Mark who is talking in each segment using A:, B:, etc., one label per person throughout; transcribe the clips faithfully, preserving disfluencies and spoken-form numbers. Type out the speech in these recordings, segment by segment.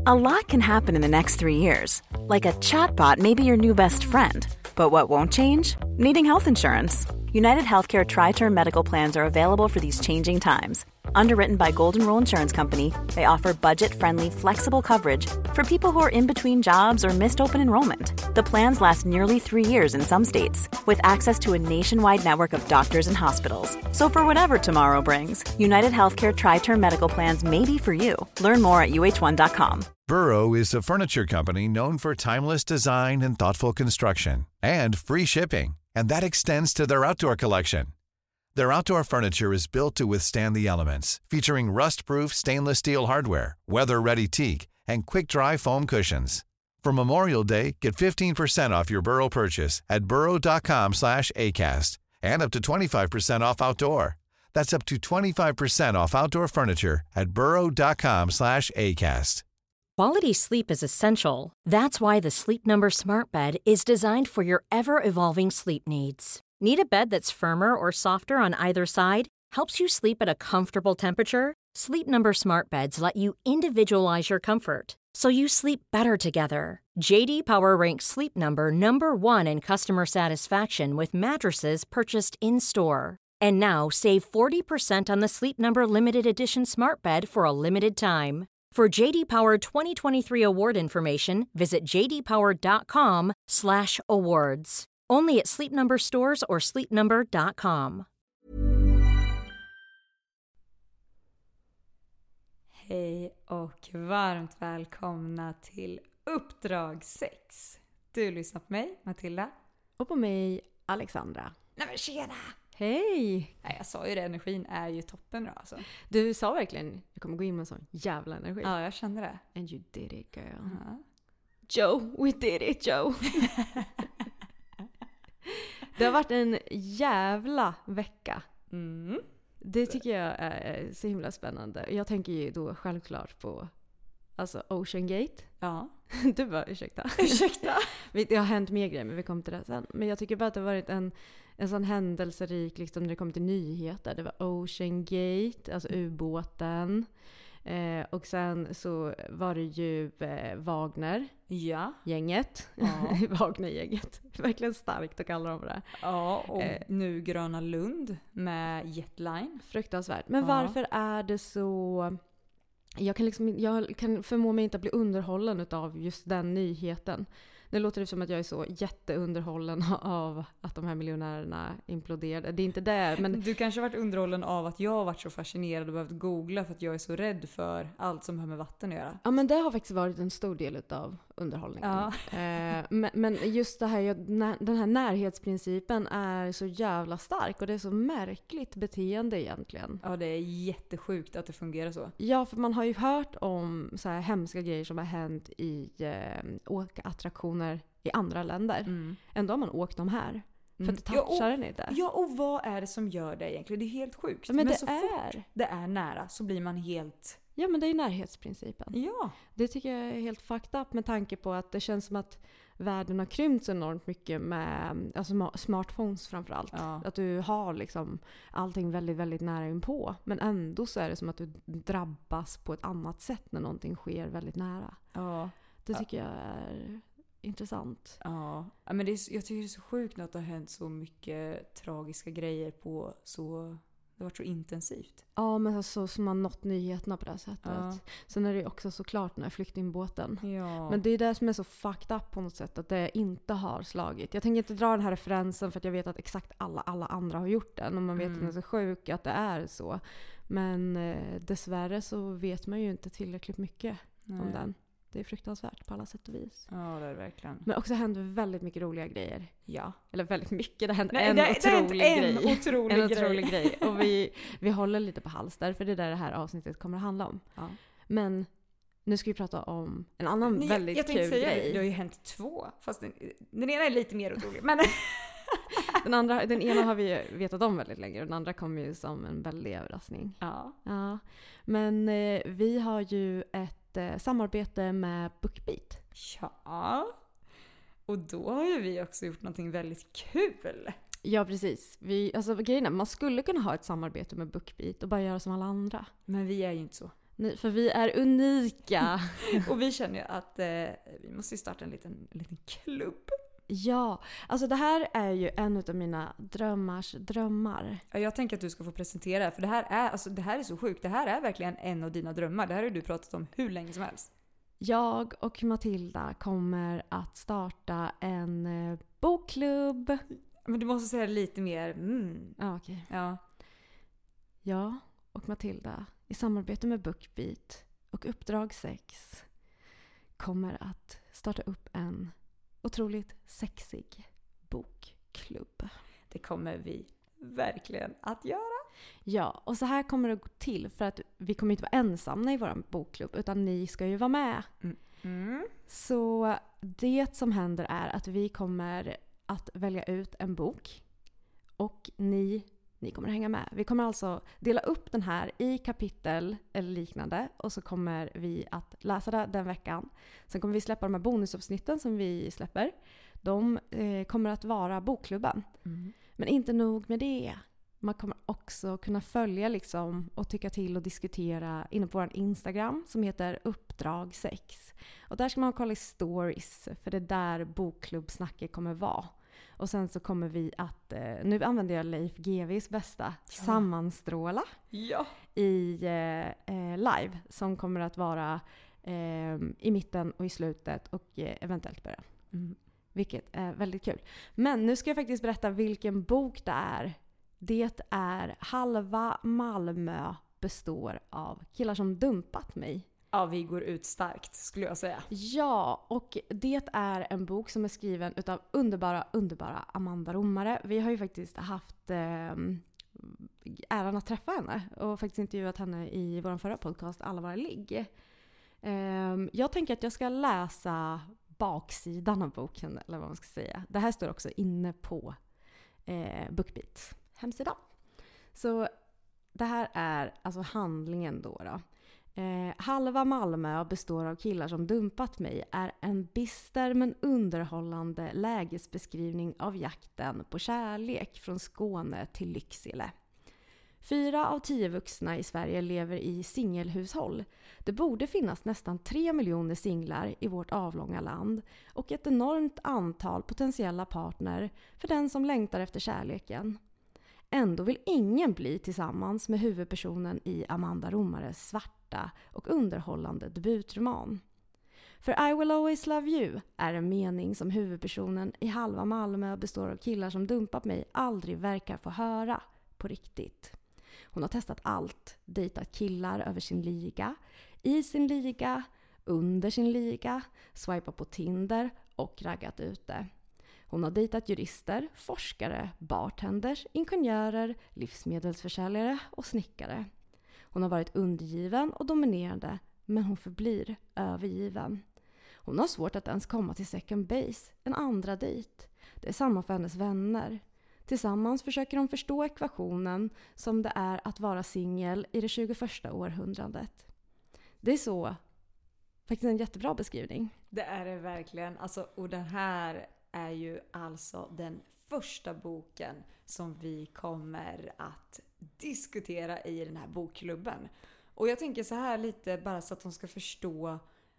A: A lot can happen in the next three years. Like a chatbot may be your new best friend. But what won't change? Needing health insurance. United Healthcare Tri-Term Medical Plans are available for these changing times. Underwritten by Golden Rule Insurance Company, they offer budget-friendly, flexible coverage for people who are in between jobs or missed open enrollment. The plans last nearly three years in some states, with access to a nationwide network of doctors and hospitals. So for whatever tomorrow brings, United Healthcare Tri-Term Medical Plans may be for you. Learn more at U H one dot com.
B: Burrow is a furniture company known for timeless design and thoughtful construction, and free shipping, and that extends to their outdoor collection. Their outdoor furniture is built to withstand the elements, featuring rust-proof stainless steel hardware, weather-ready teak, and quick-dry foam cushions. For Memorial Day, get fifteen percent off your Burrow purchase at burrow.com slash ACAST and up to twenty-five percent off outdoor. That's up to twenty-five percent off outdoor furniture at burrow.com slash ACAST.
C: Quality sleep is essential. That's why the Sleep Number Smart Bed is designed for your ever-evolving sleep needs. Need a bed that's firmer or softer on either side? Helps you sleep at a comfortable temperature? Sleep Number Smart Beds let you individualize your comfort, so you sleep better together. J D Power ranks Sleep Number number one in customer satisfaction with mattresses purchased in-store. And now save forty percent on the Sleep Number Limited Edition Smart Bed for a limited time. For J D Power twenty twenty-three award information, visit jdpower.com slash awards. Only at Sleep Number stores or sleep number dot com.
D: Hej och varmt välkomna till Uppdrag sex. Du lyssnar på mig, Matilda.
E: Och på mig, Alexandra.
D: Nej men tjena!
E: Hej!
D: Nej, jag sa ju det, energin är ju toppen då alltså.
E: Du sa verkligen, jag kommer gå in med en sån jävla energi.
D: Ja, jag kände det.
E: And you did it, girl.
D: Uh-huh.
E: Joe, we did it, Joe. Det har varit en jävla vecka.
D: Mm.
E: Det tycker jag är så himla spännande. Jag tänker ju då självklart på alltså Ocean Gate.
D: Ja.
E: Du bara, ursäkta.
D: Ursäkta.
E: Det har hänt mer grejer, men vi kommer till det sen. Men jag tycker bara att det har varit en, en sån händelserik, liksom när det kommer till nyheter. Det var Ocean Gate, alltså ubåten. Eh, och sen så var det ju eh, Wagner.
D: Ja.
E: Gänget.
D: Ja.
E: Wagner-gänget. Verkligen starkt att kalla dem det.
D: Ja, och
E: eh.
D: nu Gröna Lund med Jetline.
E: Fruktansvärt. Men
D: ja.
E: Varför är det så... Jag kan, liksom, jag kan förmå mig inte att bli underhållen av just den nyheten. Det låter som att jag är så jätteunderhållen av att de här miljonärerna imploderade. Det är inte det, men...
D: Du kanske har varit underhållen av att jag har varit så fascinerad och behövt googla för att jag är så rädd för allt som har med vatten att göra.
E: Ja, men det har faktiskt varit en stor del av underhållningen.
D: Ja.
E: Eh, men, men just det här, den här närhetsprincipen är så jävla stark och det är så märkligt beteende egentligen.
D: Ja, det är jättesjukt att det fungerar så.
E: Ja, för man har ju hört om så här hemska grejer som har hänt i eh, åkattraktioner i andra länder. Mm. Ändå har man åkt dem här. För mm. det touchar ja, den inte.
D: Ja, och vad är det som gör det egentligen? Det är helt sjukt.
E: Ja, men, men
D: det
E: så
D: är.
E: fort
D: det är nära så blir man helt...
E: Ja, men det är närhetsprincipen.
D: Ja.
E: Det tycker jag är helt fucked up med tanke på att det känns som att världen har krympt så enormt mycket med alltså smartphones framförallt. Ja. Att du har liksom allting väldigt, väldigt nära inpå. Men ändå så är det som att du drabbas på ett annat sätt när någonting sker väldigt nära.
D: Ja.
E: Det tycker jag är intressant.
D: Ja, men det är, jag tycker det är så sjukt att det har hänt så mycket tragiska grejer på så... Det har varit så intensivt.
E: Ja, men alltså, som har nått nyheterna på det här sättet. Ja. Sen är det också såklart den här flyktingbåten.
D: Ja.
E: Men det är det som är så fucked up på något sätt. Att det inte har slagit. Jag tänker inte dra den här referensen för att jag vet att exakt alla, alla andra har gjort den. Och man vet mm. att den är så sjuk att det är så. Men eh, dessvärre så vet man ju inte tillräckligt mycket Nej. om den. Det är fruktansvärt på alla sätt och vis.
D: Ja, det är verkligen.
E: Men också händer väldigt mycket roliga grejer.
D: Ja.
E: Eller väldigt mycket. Det händer
D: Nej,
E: en,
D: det,
E: otrolig,
D: det
E: grej.
D: en otrolig
E: en
D: grej.
E: otrolig grej. Och vi, vi håller lite på halster för det är där det här avsnittet kommer att handla om.
D: Ja.
E: Men nu ska vi prata om en annan
D: Nej,
E: väldigt
D: jag
E: kul
D: säga,
E: grej.
D: Det har ju hänt två. Fast den, den ena är lite mer otrolig. Men...
E: den, andra, den ena har vi vetat om väldigt länge. Och den andra kommer ju som en väldig överraskning.
D: Ja.
E: Ja. Men eh, vi har ju ett eh, samarbete med BookBeat.
D: Ja. Och då har ju vi också gjort någonting väldigt kul.
E: Ja, precis. Vi, alltså, grejen är, man skulle kunna ha ett samarbete med BookBeat och bara göra som alla andra.
D: Men vi är ju inte så.
E: Ni, för vi är unika.
D: Och vi känner ju att eh, vi måste starta en liten, en liten klubb.
E: Ja, alltså det här är ju en av mina drömmars drömmar.
D: Jag tänker att du ska få presentera, för det här är, alltså, det här är så sjukt. Det här är verkligen en av dina drömmar. Det här har du pratat om hur länge som helst.
E: Jag och Matilda kommer att starta en eh, bokklubb.
D: Men du måste säga lite mer. Mm.
E: Ja, okej.
D: Ja.
E: Jag och Matilda i samarbete med Bookbeat och Uppdrag sex kommer att starta upp en otroligt sexig bokklubb.
D: Det kommer vi verkligen att göra.
E: Ja, och så här kommer det gå till, för att vi kommer inte vara ensamma i vår bokklubb, utan ni ska ju vara med.
D: Mm. Mm.
E: Så det som händer är att vi kommer att välja ut en bok och ni, ni kommer hänga med. Vi kommer alltså dela upp den här i kapitel eller liknande, och så kommer vi att läsa det den veckan. Sen kommer vi släppa de här bonusavsnitten som vi släpper. De eh, kommer att vara bokklubben.
D: Mm.
E: Men inte nog med det. Man kommer också kunna följa liksom och tycka till och diskutera inne på vår Instagram som heter Uppdrag sex. Och där ska man kolla i stories, för det är där bokklubbsnacket kommer vara. Och sen så kommer vi att, eh, nu använder jag Leif G V:s bästa, ja. sammanstråla
D: ja.
E: i eh, eh, live som kommer att vara eh, i mitten och i slutet och eh, eventuellt början.
D: Mm.
E: Vilket är väldigt kul. Men nu ska jag faktiskt berätta vilken bok det är. Det är Halva Malmö består av killar som dumpat mig.
D: Ja, vi går ut starkt skulle jag säga.
E: Ja, och det är en bok som är skriven utav underbara, underbara Amanda Romare. Vi har ju faktiskt haft eh, äran att träffa henne och faktiskt intervjuat henne i vår förra podcast Alla våra ligg. Eh, jag tänker att jag ska läsa baksidan av boken, eller vad man ska säga. Det här står också inne på eh, Bookbeats hemsida. Så det här är alltså handlingen då. då. Eh, Halva Malmö består av killar som dumpat mig är en bister men underhållande lägesbeskrivning av jakten på kärlek från Skåne till Lycksele. Fyra av tio vuxna i Sverige lever i singelhushåll. Det borde finnas nästan tre miljoner singlar i vårt avlånga land och ett enormt antal potentiella partner för den som längtar efter kärleken. Ändå vill ingen bli tillsammans med huvudpersonen i Amanda Romares svarta och underhållande debutroman. För I Will Always Love You är en mening som huvudpersonen i Halva Malmö består av killar som dumpat mig aldrig verkar få höra på riktigt. Hon har testat allt, dejtat killar över sin liga, i sin liga, under sin liga, swipat på Tinder och raggat ute. Hon har dejtat jurister, forskare, bartenders, ingenjörer, livsmedelsförsäljare och snickare. Hon har varit undergiven och dominerande, men hon förblir övergiven. Hon har svårt att ens komma till second base, en andra dejt. Det är samma för hennes vänner. Tillsammans försöker de förstå ekvationen som det är att vara singel i det tjugoförsta århundradet. Det är så. Faktiskt en jättebra beskrivning.
D: Det är det verkligen. Alltså, och den här är ju alltså den första boken som vi kommer att diskutera i den här bokklubben. Och jag tänker så här lite bara så att de ska förstå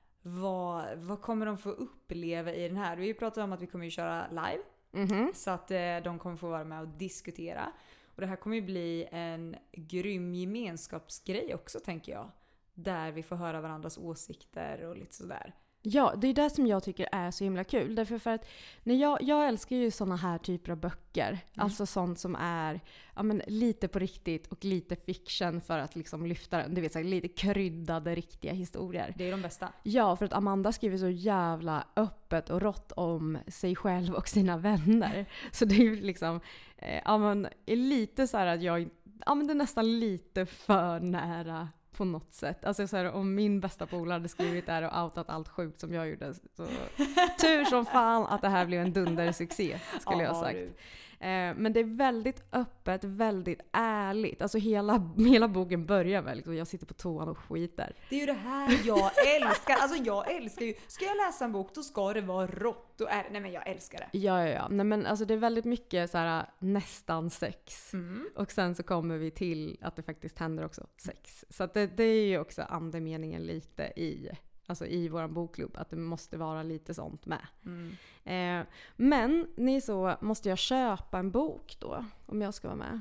D: vad, vad kommer de få uppleva i den här. Vi pratar om att vi kommer ju köra live. Mm-hmm. Så att eh, de kommer få vara med och diskutera. Och det här kommer ju bli en grym gemenskapsgrej också, tänker jag. Där vi får höra varandras åsikter och lite sådär.
E: Ja, det är det som jag tycker är så himla kul. Därför för att när jag, jag älskar ju såna här typer av böcker. Mm. Alltså sånt som är ja, men, lite på riktigt och lite fiction för att liksom lyfta den. Du vet, så här, lite kryddade riktiga historier.
D: Det är de bästa.
E: Ja, för att Amanda skriver så jävla öppet och rått om sig själv och sina vänner. Så det är ju liksom eh, ja, men, är lite så här att jag ja, men det är nästan lite för nära på något sätt. Alltså så här, om min bästa polare hade skrivit där och outat allt sjukt som jag gjorde. Så tur som fan att det här blev en dundersuccé, skulle
D: ja,
E: jag ha sagt. Eh, men det är väldigt öppet, väldigt ärligt. Alltså hela, hela boken börjar med liksom, jag sitter på toan och skiter.
D: Det är ju det här jag älskar. Alltså jag älskar ju, ska jag läsa en bok då ska det vara rått. Och är, nej men jag älskar det.
E: Ja, ja, ja. Nej, men alltså det är väldigt mycket så här, nästan sex.
D: Mm.
E: Och sen så kommer vi till att det faktiskt händer också sex. Så att det, det är ju också andemeningen lite i, alltså i vår bokklubb. Att det måste vara lite sånt med.
D: Mm.
E: Eh, men ni så, måste jag köpa en bok då? Om jag ska vara med?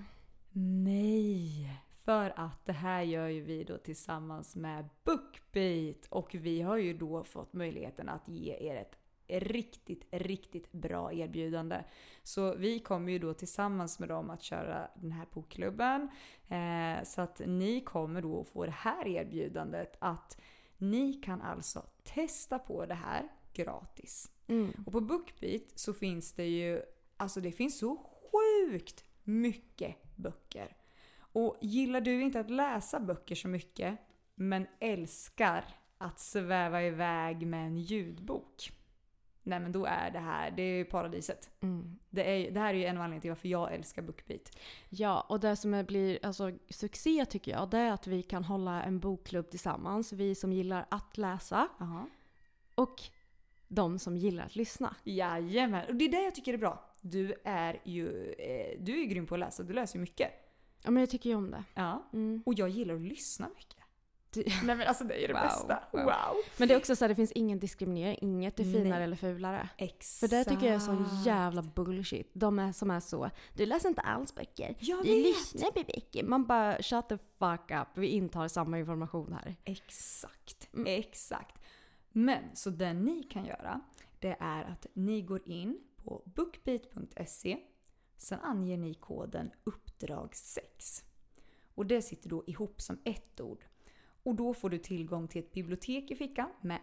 D: Nej, för att det här gör ju vi då tillsammans med BookBeat. Och vi har ju då fått möjligheten att ge er ett riktigt, riktigt bra erbjudande. Så vi kommer ju då tillsammans med dem att köra den här bokklubben. Eh, så att ni kommer då få det här erbjudandet att ni kan alltså testa på det här gratis.
E: Mm.
D: Och på BookBeat så finns det ju, alltså det finns så sjukt mycket böcker. Och gillar du inte att läsa böcker så mycket men älskar att sväva iväg med en ljudbok, nej men då är det här, det är ju paradiset.
E: Mm.
D: Det, är, det här är ju en av anledningarna till varför jag älskar BookBeat.
E: Ja, och det som är, blir alltså, succé tycker jag, det är att vi kan hålla en bokklubb tillsammans. Vi som gillar att läsa
D: Aha.
E: och de som gillar att lyssna.
D: Jajamän, och det är det jag tycker är bra. Du är ju, eh, du är ju grym på att läsa, du läser ju mycket.
E: Ja, men jag tycker ju om det.
D: Ja,
E: Mm.
D: och jag gillar att lyssna mycket.
E: Det-
D: Nej men alltså det är det
E: Wow,
D: bästa.
E: wow.
D: Wow.
E: Men det är också så här, det finns ingen diskriminering. Inget är finare
D: Nej.
E: eller fulare.
D: Exakt.
E: För det tycker jag är sån jävla bullshit. De är som är så, du läser inte alls böcker.
D: Jag
E: Du
D: vet.
E: lyssnar på böcker. Man bara, shut the fuck up. Vi intar samma information här.
D: Exakt,
E: Mm.
D: exakt. Men så det ni kan göra, det är att ni går in på bookbeat punkt se. Sen anger ni koden uppdrag sex. Och det sitter då ihop som ett ord. Och då får du tillgång till ett bibliotek i fickan med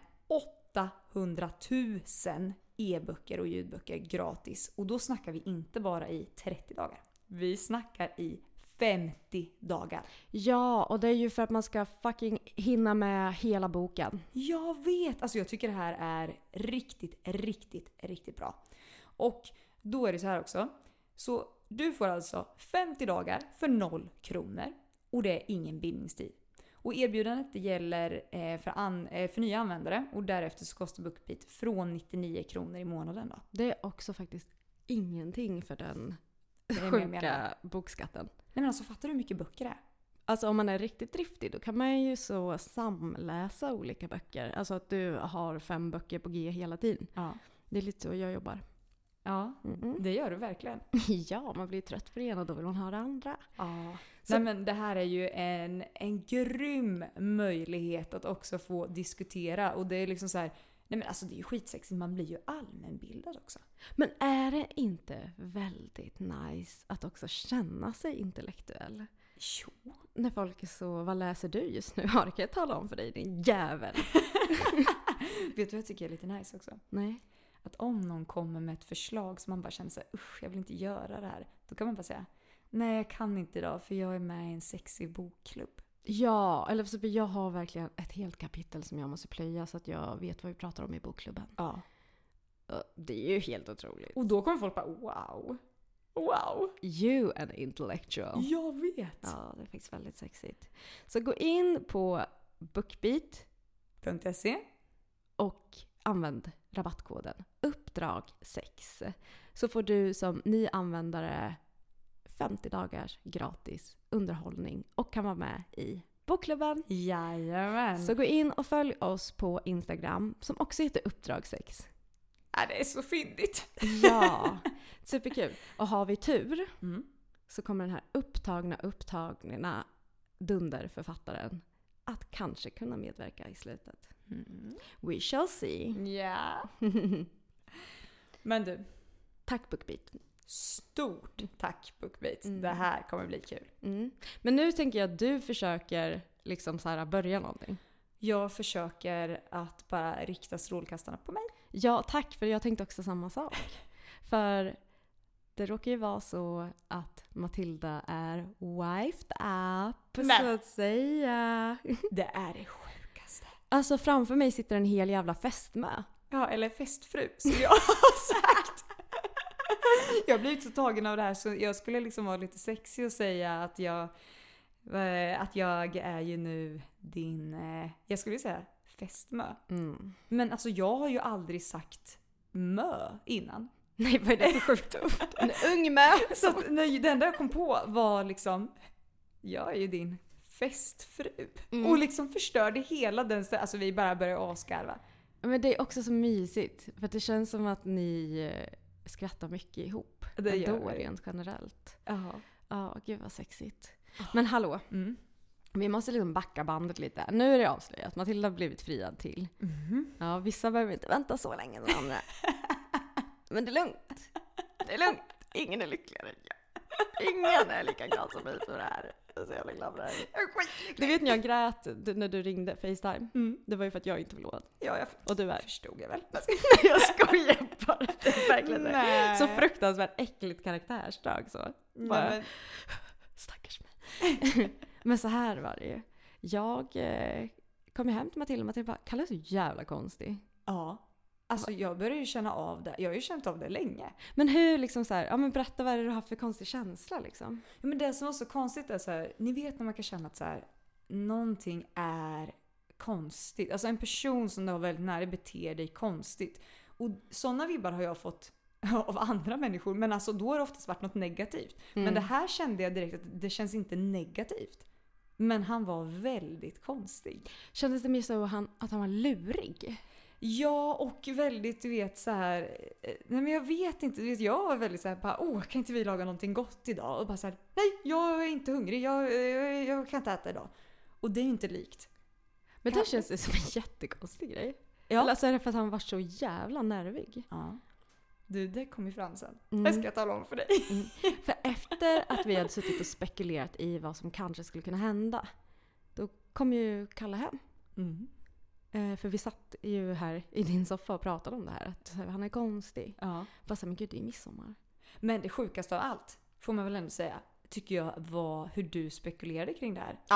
D: åttahundratusen e-böcker och ljudböcker gratis. Och då snackar vi inte bara i trettio dagar. Vi snackar i femtio dagar.
E: Ja, och det är ju för att man ska fucking hinna med hela boken.
D: Jag vet! Alltså jag tycker det här är riktigt, riktigt, riktigt bra. Och då är det så här också. Så du får alltså femtio dagar för noll kronor. Och det är ingen bindningstid. Och erbjudandet det gäller eh, för, an, eh, för nya användare. Och därefter så kostar BookBeat från nittionio kronor i månaden då.
E: Det är också faktiskt ingenting för den
D: Det är det jag
E: sjuka
D: menar.
E: bokskatten.
D: Nej men alltså fattar du hur mycket böcker det är?
E: Alltså om man är riktigt driftig då kan man ju så samläsa olika böcker. Alltså att du har fem böcker på G hela tiden.
D: Ja.
E: Det är lite så jag jobbar.
D: Ja,
E: Mm-mm.
D: det gör du verkligen.
E: Ja, man blir trött på det ena och då vill man ha det andra.
D: Ja.
E: Så-
D: Nej men det här är ju en, en grym möjlighet att också få diskutera. Och det är liksom så här, nej men alltså det är ju skitsexigt, man blir ju allmänbildad också.
E: Men är det inte väldigt nice att också känna sig intellektuell?
D: Jo.
E: När folk är så, vad läser du just nu? Har kan jag tala om för dig, din jävel?
D: Vet du vad jag tycker är lite nice också?
E: Nej.
D: Att om någon kommer med ett förslag som man bara känner så här, usch jag vill inte göra det här. Då kan man bara säga, nej jag kan inte idag för jag är med i en sexig bokklubb.
E: Ja, eller för jag har verkligen ett helt kapitel som jag måste plöja så att jag vet vad vi pratar om i bokklubben.
D: Ja.
E: Det är ju helt otroligt.
D: Och då kommer folk bara, wow. Wow.
E: You an intellectual.
D: Jag vet.
E: Ja, det är faktiskt väldigt sexigt. Så gå in på BookBeat
D: .se.
E: och använd rabattkoden uppdrag sex. Så får du som ny användare femtio dagars gratis underhållning och kan vara med i bokklubben.
D: Jajamän.
E: Så gå in och följ oss på Instagram som också heter uppdrag sex.
D: Ja, det är så fyndigt.
E: Ja, superkul. Och har vi tur
D: Mm.
E: så kommer den här upptagna upptagna dunderförfattaren att kanske kunna medverka i slutet.
D: Mm.
E: We shall see.
D: Ja. Men du,
E: Tack BookBeat.
D: stort tack BookBeat.
E: Mm.
D: Det här kommer bli kul.
E: Mm. Men nu tänker jag att du försöker liksom så här börja någonting.
D: Jag försöker att bara rikta strålkastarna på mig.
E: Ja, tack, för jag tänkte också samma sak. För det råkar ju vara så att Matilda är wifed up,
D: Nej.
E: så att säga.
D: Det är det sjukaste.
E: Alltså framför mig sitter en hel jävla fästmö.
D: Ja, eller festfru som jag har sagt. Jag har blivit så tagen av det här så jag skulle liksom vara lite sexig och säga att jag, att jag är ju nu din, jag skulle säga fästmö.
E: Mm.
D: Men alltså jag har ju aldrig sagt mö innan.
E: Nej, vad är det för sjukt ord? En ung mö.
D: Så att, nej, det enda jag kom på var liksom, jag är ju din festfru.
E: Mm.
D: Och liksom förstörde hela den, alltså vi bara började asgarva.
E: Men det är också så mysigt. För det känns som att ni skrattar mycket ihop.
D: Det gör
E: ändå,
D: vi.
E: rent generellt.
D: Jaha.
E: Ja, gud vad sexigt. Men hallå,
D: Mm.
E: vi måste liksom backa bandet lite. Nu är det avslöjat. Matilda har blivit friad till.
D: Mm.
E: Ja, vissa behöver inte vänta så länge som andra. Men det är lugnt. Det är lugnt. Ingen är lyckligare än jag. Ingen är lika glad som mig för det här. Jag är så jävla glad för det här. Du vet när jag grät när du ringde FaceTime.
D: Mm.
E: Det var ju för att jag är inte förlovad.
D: Ja, jag
E: Och du är.
D: förstod jag väl.
E: Jag skojar bara. Det är verkligen det.
D: Nej.
E: Så fruktansvärt äckligt karaktärsdrag så. Bara,
D: Nej, men,
E: stackars mig. Men så här var det ju. Jag eh, kom ju hem till Matilda och Matilda bara, Kalle är så jävla konstig.
D: ja. Alltså jag börjar ju känna av det. Jag har ju känt av det länge.
E: Men hur liksom så här, ja men berätta vad är det du har för konstig känsla liksom.
D: Ja, men det som var så konstigt är så här, ni vet när man kan känna att så här, någonting är konstigt. Alltså en person som du har väldigt nära beter dig konstigt. Och sådana vibbar har jag fått av andra människor. Men alltså då har det oftast varit något negativt.
E: Mm.
D: Men det här kände jag direkt att det känns inte negativt. Men han var väldigt konstig.
E: Kändes det mer så att han, att han var lurig?
D: Ja, och väldigt, du vet, så här. Nej, men jag vet inte. Du vet, jag var väldigt så här, bara, åh, kan inte vi laga någonting gott idag? Och bara så här, nej, jag är inte hungrig. Jag, jag, jag kan inte äta idag. Och det är ju inte likt.
E: Men
D: Kan-
E: det känns det som en jättekonstig grej.
D: Ja.
E: Eller så är det för att han var så jävla nervig.
D: Ja. Du, det kom ju fram sen.
E: Mm.
D: Det ska jag tala om för dig.
E: Mm. För efter att vi hade suttit och spekulerat i vad som kanske skulle kunna hända, då kom ju Kalle hem.
D: Mm.
E: Eh, för vi satt ju här i din soffa och pratade om det här. Att han är konstig.
D: Ja.
E: Bara så här, men gud, det är midsommar.
D: Men det sjukaste av allt, får man väl ändå säga, tycker jag var hur du spekulerade kring det här.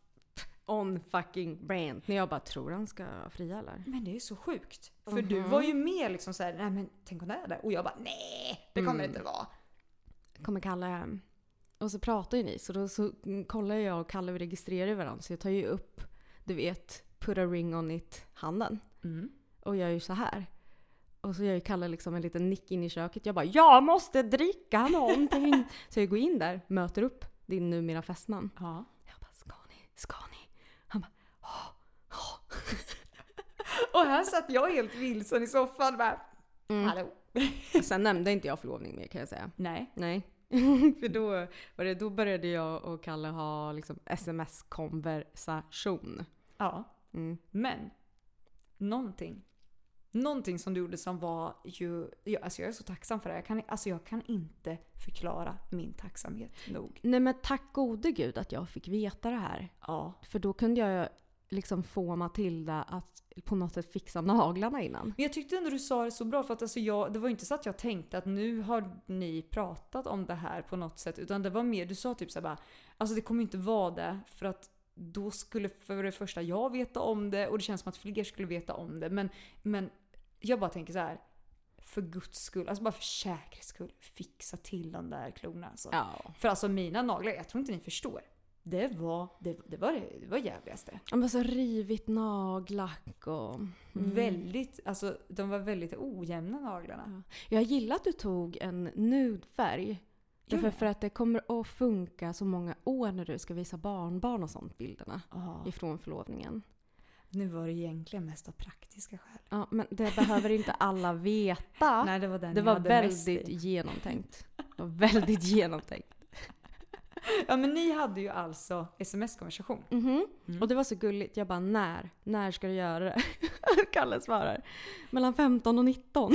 E: On fucking brand. När jag bara tror han ska fria eller?
D: Men det är så sjukt. För
E: Mhm.
D: du var ju mer liksom så här, nej men tänk om det är det. Och jag bara, nej, det kommer
E: Mm.
D: det inte vara.
E: Kommer Kalle hem. Och så pratar ju ni. Så då så kollar jag och Kalle, vi registrerar varandra. Så jag tar ju upp, du vet, put a ring on it handen.
D: Mm.
E: Och jag är ju så här. Och så gör ju Kalle liksom en liten nick in i köket. Jag bara, jag måste dricka någonting. Så jag går in där, möter upp din numera fästman.
D: Ja.
E: Jag bara, ska ni? Ska ni? Han bara, åh, åh.
D: Och här satt jag helt vilsen i soffan och bara,
E: Mm.
D: hallå.
E: Och sen nämnde inte jag förlovning mer, kan jag säga.
D: Nej.
E: Nej. För då, var det, då började jag och Kalle ha liksom sms-konversation.
D: Ja.
E: Mm.
D: Men, någonting. Någonting som du gjorde som var ju, jag, alltså jag är så tacksam för det. Jag kan, alltså jag kan inte förklara min tacksamhet nog.
E: Nej, men tack gode gud att jag fick veta det här.
D: Ja.
E: För då kunde jag liksom få Matilda att på något sätt fixa naglarna innan.
D: Men jag tyckte ändå du sa det så bra, för att alltså jag, det var inte så att jag tänkte att nu har ni pratat om det här på något sätt, utan det var mer, du sa typ så här bara, alltså det kommer inte vara det, för att då skulle för det första jag veta om det, och det känns som att fler skulle veta om det, men, men jag bara tänker så här, för guds skull, alltså bara för säkerhets skull, fixa till de där klorna alltså.
E: Ja.
D: För alltså mina naglar, jag tror inte ni förstår. Det var det, det var det var jävligaste.
E: Men så rivigt nagellack och... Mm.
D: Väldigt, alltså de var väldigt ojämna naglarna.
E: Jag gillar att du tog en nudfärg. Därför
D: Ja.
E: för att det kommer att funka så många år när du ska visa barnbarn och sånt bilderna
D: Ja.
E: ifrån förlovningen.
D: Nu var det egentligen mest av praktiska skäl.
E: Ja, men det behöver inte alla veta.
D: Nej, det var den
E: Det
D: jag
E: var
D: hade mest
E: väldigt
D: i.
E: genomtänkt. Det var väldigt genomtänkt.
D: Ja, men ni hade ju alltså sms-konversation.
E: Mhm.
D: Mm.
E: Och det var så gulligt. Jag bara, när? När ska du göra det? Kalle svarar, mellan femton och nitton.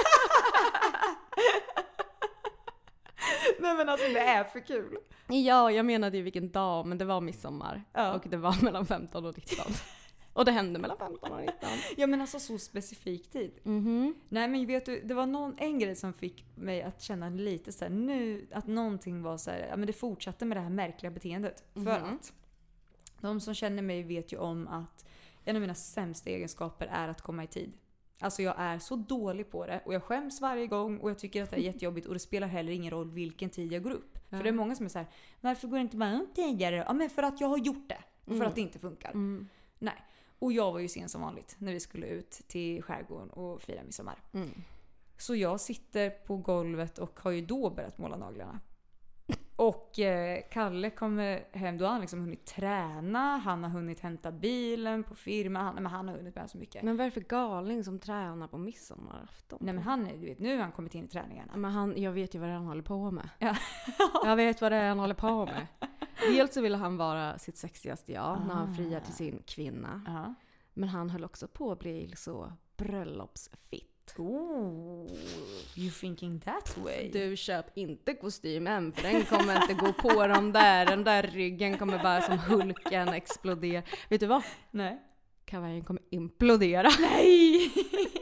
D: Nej, men alltså det är för kul.
E: Ja, jag menade ju vilken dag, men det var midsommar.
D: Ja.
E: Och det var mellan femton och nitton. Och det hände mellan femton och nitton.
D: Ja, men alltså så specifik tid.
E: Mhm.
D: Nej, men vet du, det var någon, en grej som fick mig att känna lite så här, nu, att någonting var så här, ja men det fortsatte med det här märkliga beteendet. För
E: Mhm.
D: att de som känner mig vet ju om att en av mina sämsta egenskaper är att komma i tid. Alltså jag är så dålig på det och jag skäms varje gång och jag tycker att det är jättejobbigt och det spelar heller ingen roll vilken tid jag går upp. Ja. För det är många som är så här: varför går det inte bara upp tidigare? Ja, men för att jag har gjort det. Och för mm. att det inte funkar. Mm. Nej. Och jag var ju sen som vanligt när vi skulle ut till skärgården och fira midsommar. Mm. Så jag sitter på golvet och har ju då börjat måla naglarna. Och eh, Kalle kommer hem, då har han liksom hunnit träna, han har hunnit hämta bilen på firma, han, men han har hunnit med så mycket.
E: Men vad är det för galning som tränar på midsommarafton?
D: Nej men han är, du vet, nu har han kommit in i träningarna.
E: Men han, jag vet ju vad det är han håller på med.
D: Ja.
E: Jag vet vad det är han håller på med. Dels så ville han vara sitt sexigaste jag ah. när han friar till sin kvinna. Ah. Men han höll också på att bli så bröllopsfitt.
D: Oh, you thinking that way?
E: Du, köp inte kostymen för den kommer inte gå på dem där. Den där ryggen kommer bara som Hulken explodera. Vet du vad?
D: Nej.
E: Kavajen kommer implodera.
D: Nej!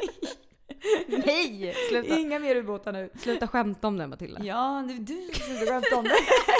E: Nej! Sluta.
D: Inga mer ubåtar nu.
E: Sluta skämta om det, Matilda.
D: Ja, du, du sluta skämta om det.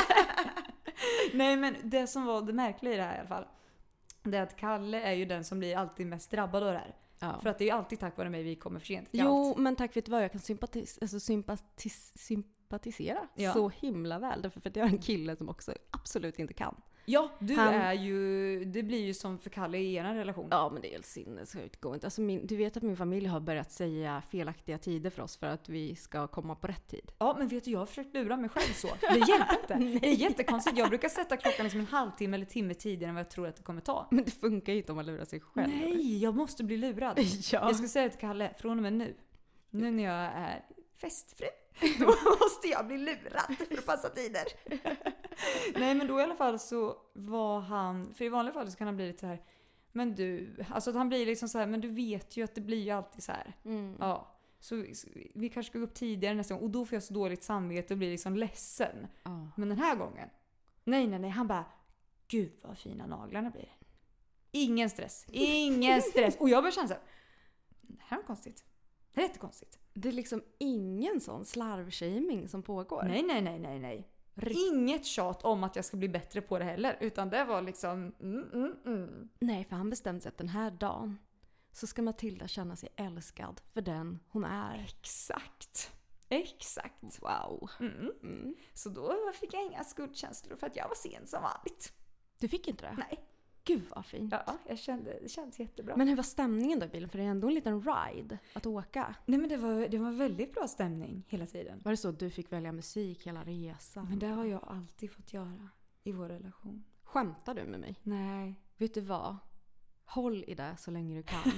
D: Nej, men det som var det märkliga i det här i alla fall, det är att Kalle är ju den som blir alltid mest drabbad av det här. Ja. För att det är ju alltid tack vare mig vi kommer för sent.
E: Jo, men tack vet du vad, jag kan sympatis- alltså sympatis- sympatisera ja. så himla väl. Därför för att jag är en kille som också absolut inte kan.
D: Ja, du Han, är ju, det blir ju som för Kalle i er relation.
E: Ja, men det är helt sinnessjukt. Alltså min, du vet att min familj har börjat säga felaktiga tider för oss för att vi ska komma på rätt tid.
D: Ja, men vet du, jag har försökt lura mig själv så. Det hjälper inte. Det är jättekonstigt. Jag brukar sätta klockan liksom en halvtimme eller timme tidigare än vad jag tror att det kommer ta.
E: Men det funkar ju inte om man lurar sig själv.
D: Nej, jag måste bli lurad. Ja. Jag ska säga till Kalle, från och med nu, nu när jag är festfru, då måste jag bli lurad för att passa tider. Nej, men då i alla fall så var han, för i vanliga fall så kan han bli lite så här, men du, alltså att han blir liksom så här, men du vet ju att det blir ju alltid så här. Mm. Ja, så, så vi kanske ska gå upp tidigare nästa gång och då får jag så dåligt samvete och blir liksom ledsen. Oh. Men den här gången, nej, nej, nej, han bara, gud vad fina naglarna blir. Ingen stress, ingen stress. Och jag börjar känna så här, det här är konstigt. Det är jättekonstigt.
E: Det är liksom ingen sån slarvshaming som pågår.
D: Nej, nej, nej, nej, nej. Inget tjat om att jag ska bli bättre på det heller. Utan det var liksom... Mm, mm, mm.
E: Nej, för han bestämde sig att den här dagen så ska Matilda känna sig älskad för den hon är.
D: Exakt. Exakt.
E: Wow.
D: Mm. Mm. Så då fick jag inga skuldkänslor för att jag var sen som vanligt.
E: Du fick inte det?
D: Nej.
E: Gud vad fint.
D: Ja, jag kände, det kändes jättebra.
E: Men hur var stämningen då i bilen? För det är ändå en liten ride att åka.
D: Nej, men det var, det var väldigt bra stämning hela tiden.
E: Var det så att du fick välja musik hela resan?
D: Men det har jag alltid fått göra i vår relation.
E: Skämtar du med mig?
D: Nej.
E: Vet du vad? Håll i det så länge du kan.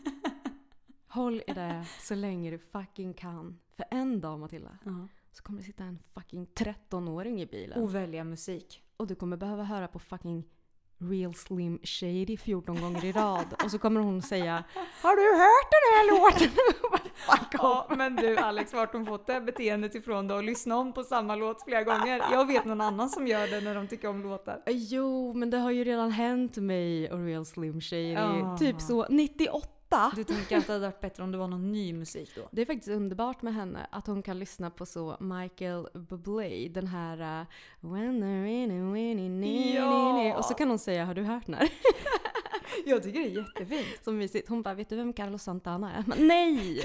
E: Håll i det så länge du fucking kan. För en dag, Matilda, uh-huh. så kommer det sitta en fucking trettonåring i bilen.
D: Och välja musik.
E: Och du kommer behöva höra på fucking Real Slim Shady fjorton gånger i rad. Och så kommer hon säga, har du hört den här låten?
D: Ja, men du Alex, vart hon fått det beteendet ifrån då? Och lyssna om på samma låt flera gånger. Jag vet någon annan som gör det när de tycker om låtar.
E: Jo, men det har ju redan hänt mig och Real Slim Shady. Oh. Typ så nittioåtta.
D: Du tänker att det hade varit bättre om det var någon ny musik då?
E: Det är faktiskt underbart med henne att hon kan lyssna på så Michael Bublé, den här uh, When they're in and winning, ja. Och så kan hon säga, har du hört den här?
D: Jag tycker det är jättefint.
E: Som mysigt. Hon bara, vet du vem Carlos Santana är? Men nej!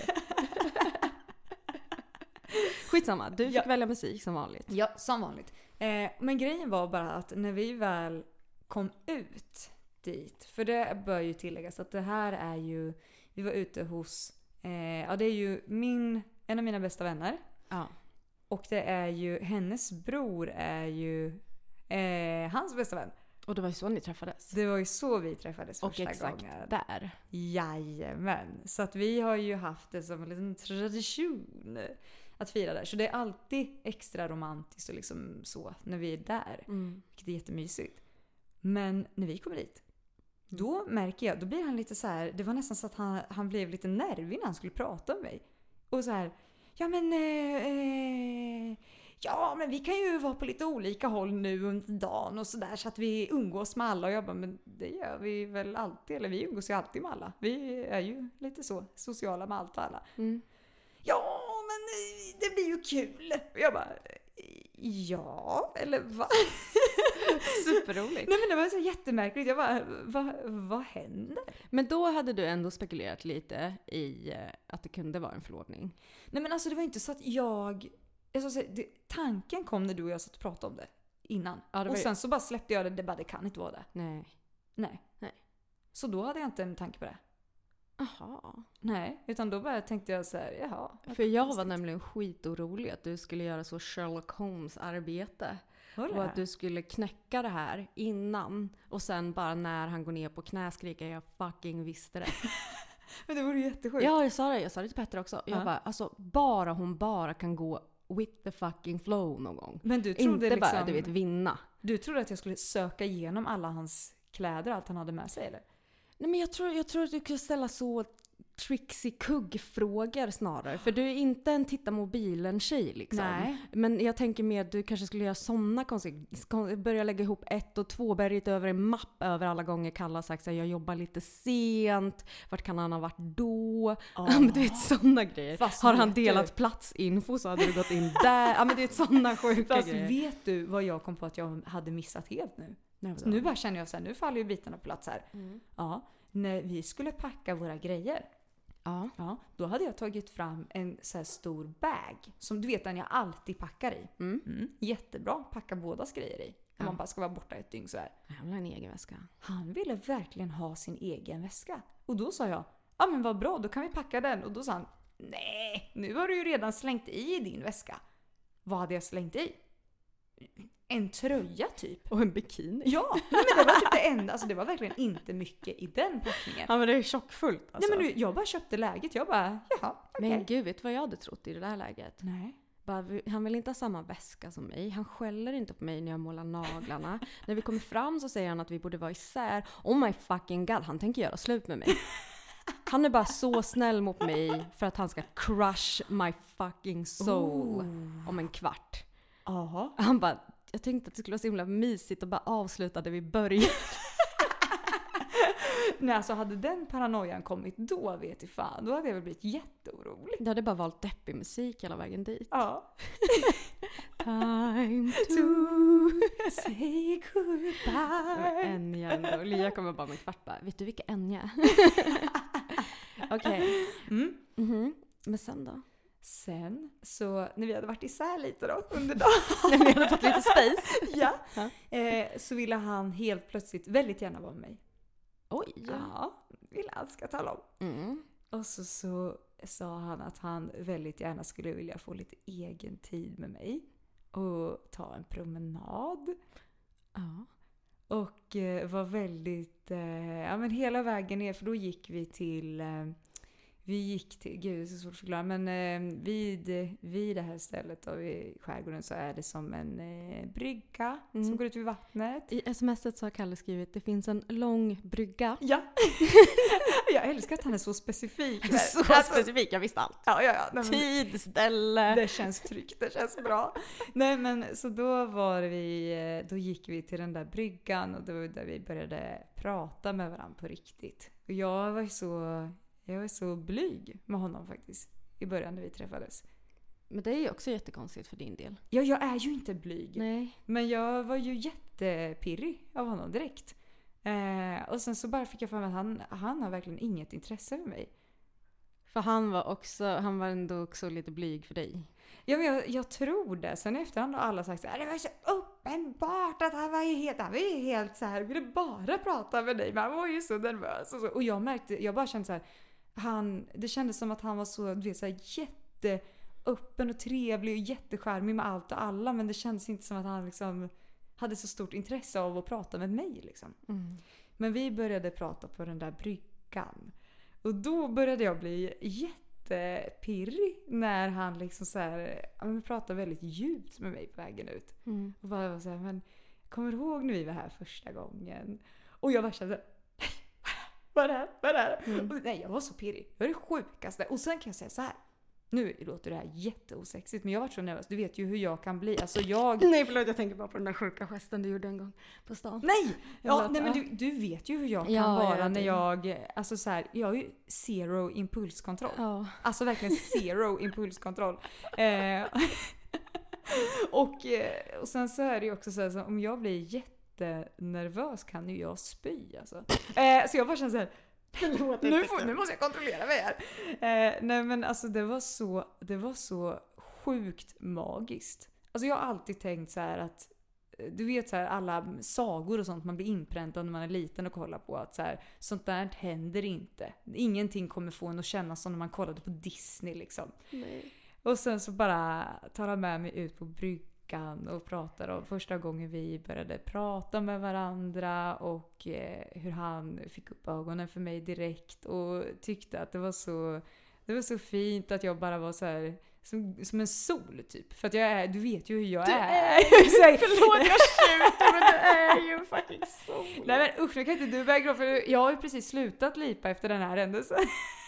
E: Skitsamma, du fick ja. välja musik som vanligt.
D: Ja, som vanligt. Eh, men grejen var bara att när vi väl kom ut dit, för det bör ju tilläggas att det här är ju, vi var ute hos, eh, ja det är ju min, en av mina bästa vänner.
E: Ja.
D: Och det är ju, hennes bror är ju eh, hans bästa vän.
E: Och det var ju så ni träffades.
D: Det var ju så vi träffades första gången. Och exakt
E: gången. Där.
D: Jajamän. Så att vi har ju haft det som en liten tradition att fira där. Så det är alltid extra romantiskt och liksom så när vi är där.
E: Mm.
D: Vilket är jättemysigt. Men när vi kommer dit, då märker jag, då blir han lite så här, det var nästan så att han, han blev lite nervig när han skulle prata med mig. Och så här, ja men eh, eh, ja men vi kan ju vara på lite olika håll nu under dagen och sådär så att vi umgås med alla. Och jag bara, men det gör vi väl alltid, eller vi umgås ju alltid med alla. Vi är ju lite så sociala med allt och alla.
E: Mm.
D: Ja men det blir ju kul. Och jag bara, ja eller vad?
E: Superroligt.
D: Nej men det var så jättemärkligt. Jag bara, vad, vad händer?
E: Men då hade du ändå spekulerat lite i eh, att det kunde vara en förlovning.
D: Nej men alltså det var inte så att jag... jag ska säga, det, tanken kom när du och jag satt och pratade om det innan.
E: Ja, det var
D: och
E: ju-
D: sen så bara släppte jag det. Det bara, det kan inte vara det.
E: Nej.
D: Nej.
E: Nej.
D: Så då hade jag inte en tanke på det.
E: Aha.
D: Nej, utan då bara tänkte jag så här, jaha. vad
E: För jag var
D: konstigt.
E: nämligen skitorolig att du skulle göra så Sherlock Holmes-arbete.
D: Var det?
E: Och att du skulle knäcka det här innan. Och sen bara när han går ner på knä skrika jag fucking visste det.
D: Men det vore ju jättesjukt.
E: Ja, jag sa det. Jag sa det till Petter också. Jag
D: Ja.
E: bara, alltså bara hon bara kan gå with the fucking flow någon gång.
D: Men du trodde
E: Inte
D: liksom...
E: bara, du vet, vinna.
D: Du trodde att jag skulle söka igenom alla hans kläder, allt han hade med sig eller?
E: Nej, men jag tror, jag tror att du kan ställa så tricksy kuggfrågor snarare. För du är inte en titta mobilen-tjej liksom.
D: Nej.
E: Men jag tänker mer att du kanske skulle göra sådana konsekvenser. Börja lägga ihop ett och två, börja rita över en mapp över alla gånger Kalle har sagt så här, jag jobbar lite sent. Vart kan han ha varit då? Ja, men du vet sådana grejer.
D: Fast
E: har han
D: vet du-
E: delat platsinfo så hade du gått in där. Ja, men det är sådana sjuka
D: Fast
E: grejer.
D: vet du vad jag kom på att jag hade missat helt nu?
E: Nej,
D: Så nu bara känner jag så här, nu faller ju bitarna på plats här.
E: Mm.
D: Ja, när vi skulle packa våra grejer.
E: Ja.
D: Ja, då hade jag tagit fram en så här stor bag. Som du vet den jag alltid packar i.
E: Mm.
D: Mm. Jättebra, packa bådas grejer i. Om
E: Ja.
D: man bara ska vara borta ett dygn så här.
E: Han vill ha en egen väska.
D: Han ville verkligen ha sin egen väska. Och då sa jag, ja men vad bra, då kan vi packa den. Och då sa han, nej, nu har du ju redan slängt i din väska. Vad hade jag slängt i? En tröja typ.
E: Och en bikini.
D: Ja, nej, men det var typ det enda. Alltså det var verkligen inte mycket i den packningen.
E: Ja, men det är tjockfullt alltså.
D: Nej men du, jag bara köpte läget. Jag bara, jaha, okej.
E: Men gud, vet du vad jag hade trott i det där läget?
D: Nej.
E: Bara, vi- han vill inte ha samma väska som mig. Han skäller inte på mig när jag målar naglarna. När vi kommer fram så säger han att vi borde vara isär. Oh my fucking god, han tänker göra slut med mig. Han är bara så snäll mot mig för att han ska crush my fucking soul
D: Oh.
E: om en kvart.
D: Jaha.
E: Han bara, jag tänkte att det skulle vara så himla mysigt och bara avsluta där vi började.
D: Nej, alltså hade den paranoian kommit då vet jag fan. Då hade jag väl blivit jätteorolig.
E: Jag hade bara valt deppig musik hela vägen dit.
D: Ja.
E: Time to
D: Say goodbye.
E: Enya ändå. Lia kommer bara med en kvart bara, vet du vilka Enya? Okej.
D: Mm.
E: Mhm. Men sen då?
D: Sen så när vi hade varit isär lite då under dagen.
E: När vi hade fått lite space.
D: Ja.
E: Ja.
D: Eh, så ville han helt plötsligt väldigt gärna vara med mig.
E: Oj.
D: Ja, vill han ska tala om.
E: Mm.
D: Och så, så sa han att han väldigt gärna skulle vilja få lite egen tid med mig. Och ta en promenad.
E: Ja.
D: Och eh, var väldigt, eh, ja men hela vägen ner, för då gick vi till, eh, vi gick till, gud det är så svårt att förklara, men eh, vid, vid det här stället då i skärgården så är det som en eh, brygga
E: Mm.
D: som går ut vid vattnet.
E: I smset så har Kalle skrivit, det finns en lång brygga.
D: Ja, jag älskar att han är så specifik.
E: Så
D: Alltså,
E: specifikt, jag visste allt.
D: ja, ja, ja. Nej, men,
E: Tid, ställe.
D: det känns tryggt, det känns bra. Nej men så då var vi, eh, då gick vi till den där bryggan och då var där vi började prata med varandra på riktigt. Och jag var så, jag var så blyg med honom faktiskt i början när vi träffades.
E: Men det är ju också jättekonstigt för din del.
D: Ja, jag är ju inte blyg.
E: Nej.
D: Men jag var ju jättepirrig av honom direkt. Eh, och sen så bara fick jag för mig att han, han har verkligen inget intresse för mig.
E: För han var också, han var ändå också lite blyg för dig.
D: Ja, men jag, jag tror det. Sen i efterhand har alla sagt så här, det var så uppenbart att han var ju helt, han var ju helt så här, ville bara prata med dig. Men han var ju så nervös och så. Och jag märkte, jag bara kände så här, han, det kändes som att han var så, du vet, så här jätteöppen och trevlig och jättecharmig med allt och alla. Men det kändes inte som att han liksom hade så stort intresse av att prata med mig liksom.
E: Mm.
D: Men vi började prata på den där bryggan. Och då började jag bli jättepirrig när han liksom så här, ja, men pratade väldigt djupt med mig på vägen ut.
E: Mm.
D: Och bara var så här, men kommer du ihåg när vi var här första gången? Och jag bara kände, vad är det här? Vad är det här?
E: Mm.
D: Och, nej, jag var så pirrig. Jag var det sjukaste. Och sen kan jag säga så här. Nu låter det här jätteosexigt, men jag var så nervös. Du vet ju hur jag kan bli. Alltså jag...
E: Nej, förlåt, jag tänker bara på den där sjuka gesten du gjorde en gång på stan.
D: Nej! Ja,
E: Förlåt,
D: nej men
E: ja.
D: du, du vet ju hur jag kan
E: Ja,
D: vara
E: ja,
D: när
E: det-
D: jag... Alltså så här, jag har ju zero impulskontroll.
E: Ja.
D: Alltså verkligen zero impulskontroll. Eh, och, och sen så är det ju också så här, så om jag blir jättenervös kan ju jag spy alltså. Eh, så jag bara känner så här, nu, får, nu måste jag kontrollera mig här. Eh, nej men alltså det var så, det var så sjukt magiskt. Alltså jag har alltid tänkt så här att du vet så här, alla sagor och sånt man blir inpräntad när man är liten och kollar på att så här, sånt där händer inte. Ingenting kommer få en att känna som när man kollade på Disney liksom.
E: Nej.
D: Och sen så bara tar han med mig ut på bryggan och pratar om första gången vi började prata med varandra och eh, hur han fick upp ögonen för mig direkt och tyckte att det var så, det var så fint att jag bara var så här som, som en sol typ. För att jag är, du vet ju hur jag
E: du
D: är.
E: är. Förlåt jag tjuter men du är ju en fucking sol.
D: Nej men usch, nu kan inte du börja gråta för jag har ju precis slutat lipa efter den här händelsen.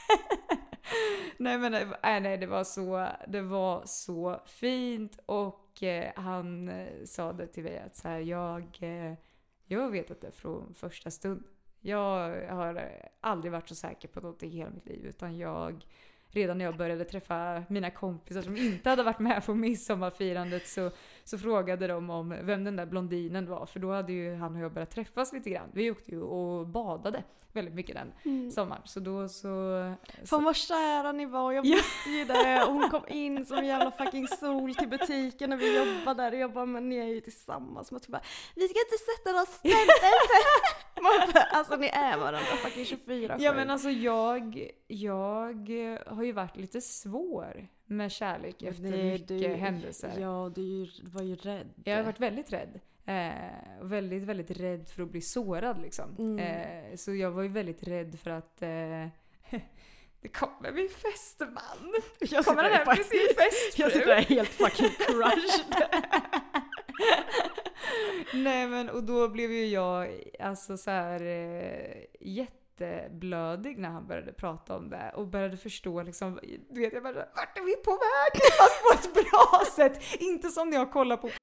D: nej men nej, nej, det var så det var så fint och eh, han eh, sa det till mig att så här, jag eh, jag vet att det från första stund. Jag har aldrig varit så säker på något i hela mitt liv utan jag redan när jag började träffa mina kompisar som inte hade varit med på midsommarfirandet så, så frågade de om vem den där blondinen var. För då hade ju han och jag börjat träffas lite grann. Vi åkte ju och badade väldigt mycket den mm. sommaren. Så då så...
E: Fan vad kära ni var, jag visste ju det. Och hon kom in som en jävla fucking sol till butiken när vi jobbade där. Och jag bara, men ni är ju tillsammans. Man bara, vi ska inte sätta några ständer. Alltså ni är varandra fucking tjugofyra sju.
D: Ja men alltså jag, jag har ju varit lite svår med kärlek efter det, mycket du, händelser.
E: Ja, du var ju rädd.
D: Jag har varit väldigt rädd. Eh, väldigt, väldigt rädd för att bli sårad liksom. Mm. Eh, så jag var ju väldigt rädd för att eh, det kommer min fästman.
E: Jag
D: kommer den här med sin fästfru.
E: Jag sitter där helt fucking crushed.
D: Nej men och då blev ju jag alltså så här eh, jätteblödig när han började prata om det och började förstå liksom, du vet jag bara, vart är vi på väg? Fast på ett bra sätt, inte som när jag kollar på.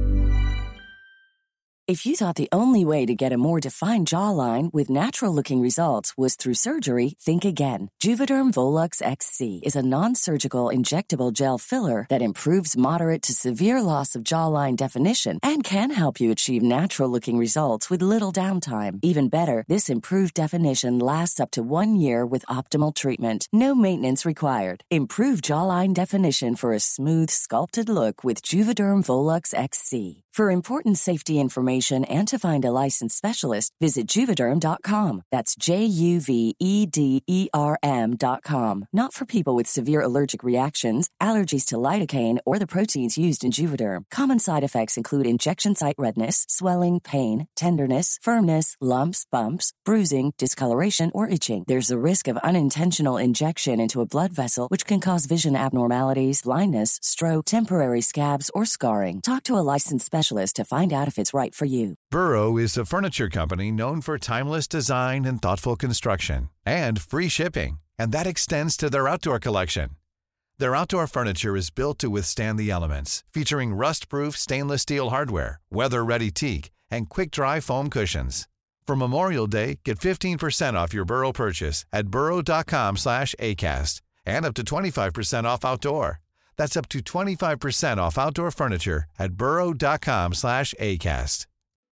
F: If you thought the only way to get a more defined jawline with natural-looking results was through surgery, think again. Juvederm Volux X C is a non-surgical injectable gel filler that improves moderate to severe loss of jawline definition and can help you achieve natural-looking results with little downtime. Even better, this improved definition lasts up to one year with optimal treatment. No maintenance required. Improve jawline definition for a smooth, sculpted look with Juvederm Volux X C. For important safety information and to find a licensed specialist, visit Juvederm dot com. That's J U V E D E R M dot com. Not for people with severe allergic reactions, allergies to lidocaine, or the proteins used in Juvederm. Common side effects include injection site redness, swelling, pain, tenderness, firmness, lumps, bumps, bruising, discoloration, or itching. There's a risk of unintentional injection into a blood vessel, which can cause vision abnormalities, blindness, stroke, temporary scabs, or scarring. Talk to a licensed specialist to find out if it's right for you.
B: Burrow is a furniture company known for timeless design and thoughtful construction and free shipping, and that extends to their outdoor collection. Their outdoor furniture is built to withstand the elements, featuring rust-proof stainless steel hardware, weather-ready teak, and quick-dry foam cushions. For Memorial Day, get fifteen percent off your Burrow purchase at burrow dot com slash acast and up to twenty-five percent off outdoor. That's up to twenty-five percent off outdoor furniture at burrow dot com slash acast.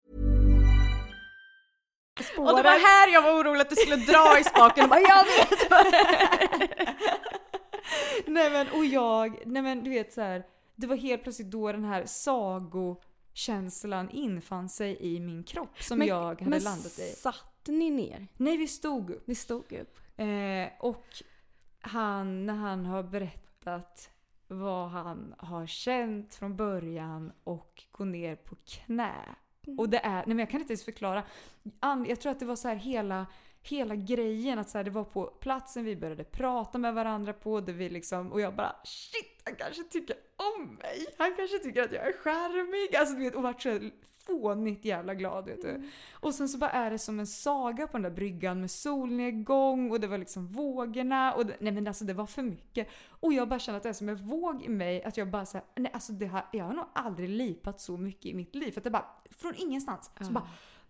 E: Och det var här jag var orolig att du skulle dra i spaken och bara, jag vet vad det är.
D: Nej men, och jag, nej men du vet så här, det var helt plötsligt då den här sagokänslan infann sig i min kropp som men, jag hade men landat i.
E: Satt ni ner?
D: Nej, vi stod upp.
E: Vi stod upp.
D: Eh, och han, när han har berättat vad han har känt från början och gå ner på knä. Mm. Och det är, nej men jag kan inte ens förklara. Jag tror att det var så här hela, hela grejen att så här, det var på platsen vi började prata med varandra på, där vi liksom, och jag bara shit, han kanske tycker om mig. Han kanske tycker att jag är charmig. Alltså du vet, och vart så fånigt jävla glad, vet du. Mm. Och sen så bara är det som en saga på den där bryggan med solnedgång och det var liksom vågorna och det, nej men alltså det var för mycket. Och jag bara kände att det är som en våg i mig, att jag bara så här, nej alltså det här, jag har nog aldrig lipat så mycket i mitt liv, för att det bara från ingenstans så
E: mm.
D: bara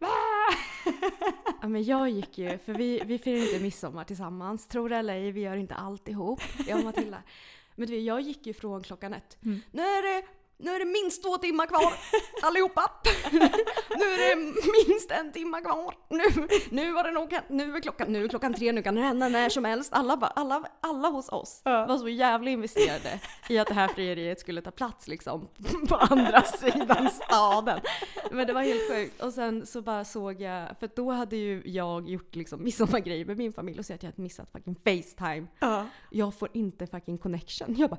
E: ja, men jag gick ju, för vi, vi firar inte midsommar tillsammans, tror det eller ej, vi gör inte allt ihop, jag och Matilda. Men du, jag gick ju från klockan ett. Mm. Nu är det nu är det minst två timmar kvar allihopa. Nu är det minst en timme kvar. Nu, nu var det nog, nu är klockan, nu är klockan tre, nu kan det hända när som helst. Alla, alla, alla hos oss
D: Ja.
E: var så jävla investerade i att det här frieriet skulle ta plats liksom på andra sidan staden. Men det var helt sjukt. Och sen så bara såg jag, för då hade ju jag gjort liksom midsommargrejer med min familj och så att jag hade missat fucking FaceTime.
D: Ja.
E: Jag får inte fucking connection. Jag bara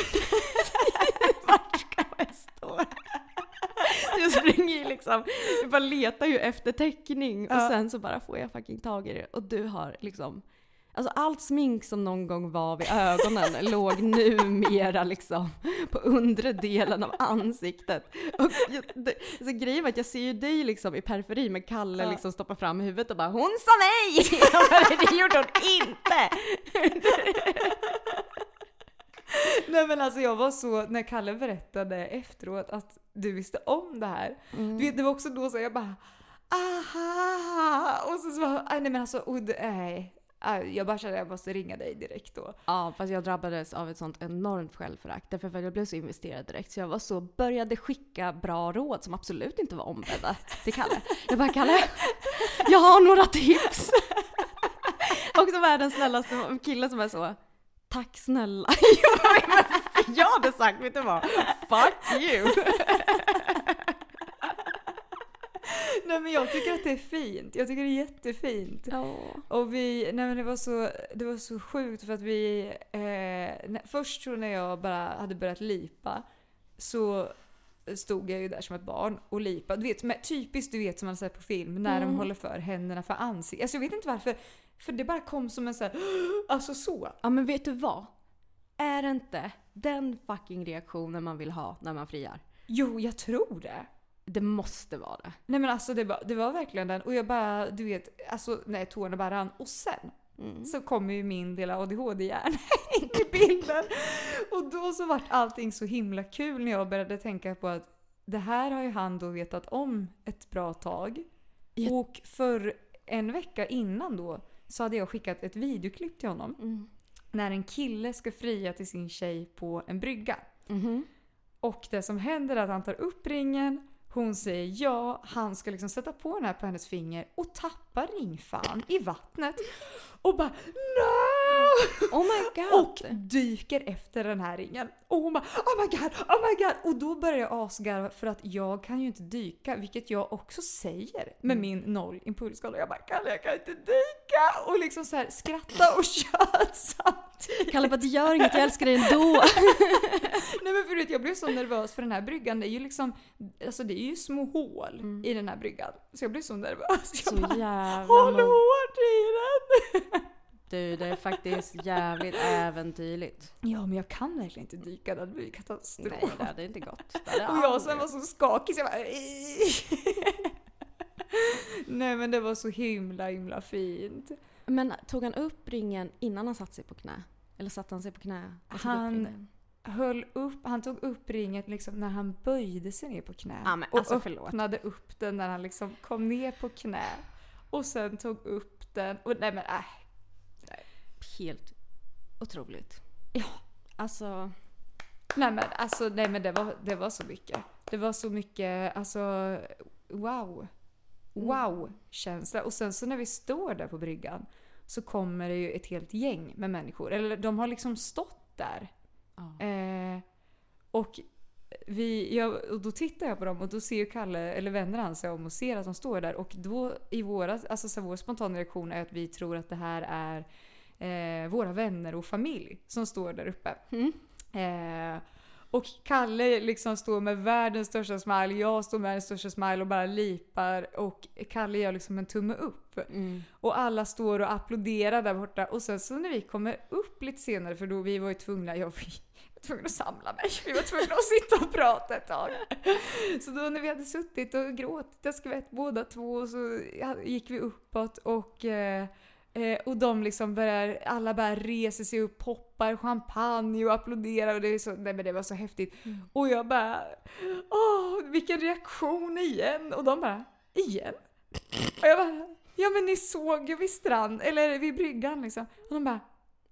E: vart ska jag stå? Jag springer ju liksom, jag bara letar ju efter täckning och
D: Ja.
E: sen så bara får jag fucking tag i det och du har liksom, alltså allt smink som någon gång var vid ögonen låg numera liksom på undre delen av ansiktet. Och jag, det, så grejen var att jag ser ju dig liksom i periferi med Kalle
D: Ja.
E: liksom stoppar fram huvudet och bara hon sa nej! Jag bara, det gjorde hon inte!
D: Nej men alltså jag var så, när Kalle berättade efteråt att du visste om det här.
E: Mm.
D: Du vet, det var också då så jag bara aha! Och så, så bara, nej men alltså, och det, nej. Jag bara kände att jag måste ringa dig direkt då.
E: Ja, fast jag drabbades av ett sånt enormt självförakt. Därför att jag blev så investerad direkt. Så jag var så, började skicka bra råd som absolut inte var ombedda till Kalle. Jag bara, Kalle, jag har några tips. Också världens snällaste kille som är så, tack snälla. Jag hade sagt, vet du vad? Fuck you.
D: Nej men jag tycker att det är fint. Jag tycker det är jättefint.
E: Ja.
D: Och vi, nej men det var så, det var så sjukt för att vi, eh, när, först så när jag bara hade börjat lipa så stod jag ju där som ett barn och lipa. Du vet, med, typiskt du vet som man säger på film, när
E: Mm.
D: de håller för händerna för ansiktet. Alltså jag vet inte varför, för det bara kom som en så här, alltså så.
E: Ja, men vet du vad? Är det inte den fucking reaktionen man vill ha när man friar?
D: Jo, jag tror det.
E: Det måste vara det.
D: Nej men alltså det var, det var verkligen den. Och jag bara, du vet, alltså nej, tårna bara rann. Och sen
E: Mm.
D: så kommer ju min lilla A D H D-hjärna in i bilden. Och då så vart allting så himla kul när jag började tänka på att det här har ju han då vetat om ett bra tag.
E: Ja.
D: Och för en vecka innan då så hade jag skickat ett videoklipp till honom.
E: Mm.
D: När en kille ska fria till sin tjej på en brygga.
E: Mhm.
D: Och det som händer är att han tar upp ringen, hon säger ja, han ska liksom sätta på den här på hennes finger och tappa ringfan i vattnet. Och bara no!
E: Oh my god.
D: Och dyker efter den här ringen. Och hon bara oh my god, oh my god. Och då börjar jag asgarva för att jag kan ju inte dyka, vilket jag också säger med min noll impulsskala. Jag bara Kalle, jag kan inte dyka. Och liksom så här skratta och tjöt samtidigt.
E: Kalle bara, det gör inget, jag älskar dig ändå.
D: Nej men för vet, jag blev så nervös för den här bryggan. Det är ju liksom, alltså det är ju små hål
E: Mm.
D: i den här bryggan. Så jag blev så nervös. Jag
E: Så
D: bara,
E: jävla
D: håll
E: mo-
D: hårt i den!
E: Du, det är faktiskt jävligt äventyrligt.
D: Ja men jag kan verkligen inte dyka, det hade blivit katastrof.
E: Nej, det hade inte gått. Det hade
D: Och jag
E: aldrig
D: sen var så skakig så jag bara nej men det var så himla himla fint.
E: Men tog han upp ringen innan han satt sig på knä? Eller satte han sig på knä? och tog upp
D: Han
E: ringen?
D: höll upp, han tog upp ringen liksom när han böjde sig ner på knä.
E: Ja, men
D: och
E: alltså, förlåt.
D: öppnade upp den när han liksom kom ner på knä. Och sen tog upp den. Och nej men äh.
E: Helt otroligt.
D: Ja.
E: Alltså,
D: Nej men alltså nej men det var, det var så mycket. Det var så mycket, alltså wow. Wow känsla. Och sen så när vi står där på bryggan så kommer det ju ett helt gäng med människor. Eller de har liksom stått där.
E: ja.
D: Eh, och, vi, jag, och då tittar jag på dem och då ser ju Kalle, eller vänder han sig om och ser att de står där. Och då i våra, alltså så vår spontana reaktion är att vi tror att det här är eh, våra vänner och familj som står där uppe.
E: Mm.
D: Eh, och Kalle liksom står med världens största smile, jag står med världens största smile och bara lipar. Och Kalle gör liksom en tumme upp.
E: Mm.
D: Och alla står och applåderar där borta. Och sen så när vi kommer upp lite senare, för då vi var ju tvungna, jag var tvungna att samla mig. Vi var tvungna att sitta och prata ett tag. Så då när vi hade suttit och gråtit ett skvätt båda två så gick vi uppåt och... Eh, och de liksom börjar, alla bara reser sig upp, poppar champagne och applåderar och det är så, nej men det var så häftigt. Mm. Och jag bara, åh vilken reaktion igen. Och de bara, igen? Och jag bara, ja men ni såg ju vid strand, eller vid bryggan liksom. Och de bara,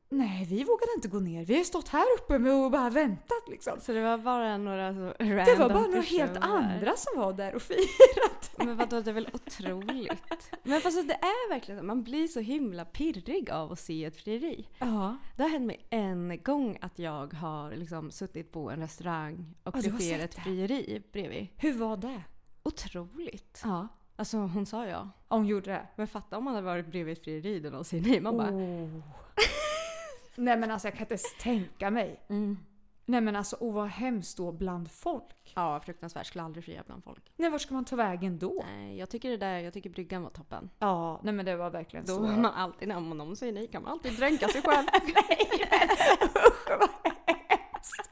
D: nej, vi vågade inte gå ner. Vi har stått här uppe med och bara väntat liksom.
E: Så det var bara några så random
D: Det var bara några helt
E: personer.
D: andra som var där och firat.
E: Men vadå, det är väl otroligt. Men fast det är verkligen så. Man blir så himla pirrig av att se ett frieri.
D: Ja.
E: Det har hänt mig en gång att jag har liksom suttit på en restaurang och
D: Ja, du
E: det
D: har
E: sker
D: sett
E: ett
D: det.
E: frieri bredvid.
D: Hur var det?
E: Otroligt.
D: Ja.
E: Alltså hon sa ja.
D: Hon gjorde det.
E: Men fatta om man hade varit bredvid ett frieri där någon säger nej. Man bara...
D: Oh. Nej men alltså jag kan inte ens tänka mig.
E: Mm.
D: Nej men alltså, och vad hemskt då bland folk.
E: Ja, fruktansvärt. Skulle aldrig fria bland folk.
D: Nej, var ska man ta vägen då?
E: Nej, jag tycker det där, jag tycker bryggan var toppen.
D: Ja, nej men det var verkligen
E: Då
D: så.
E: är man alltid, när någon säger nej kan man alltid dränka sig själv.
D: Nej men usch vad hemskt.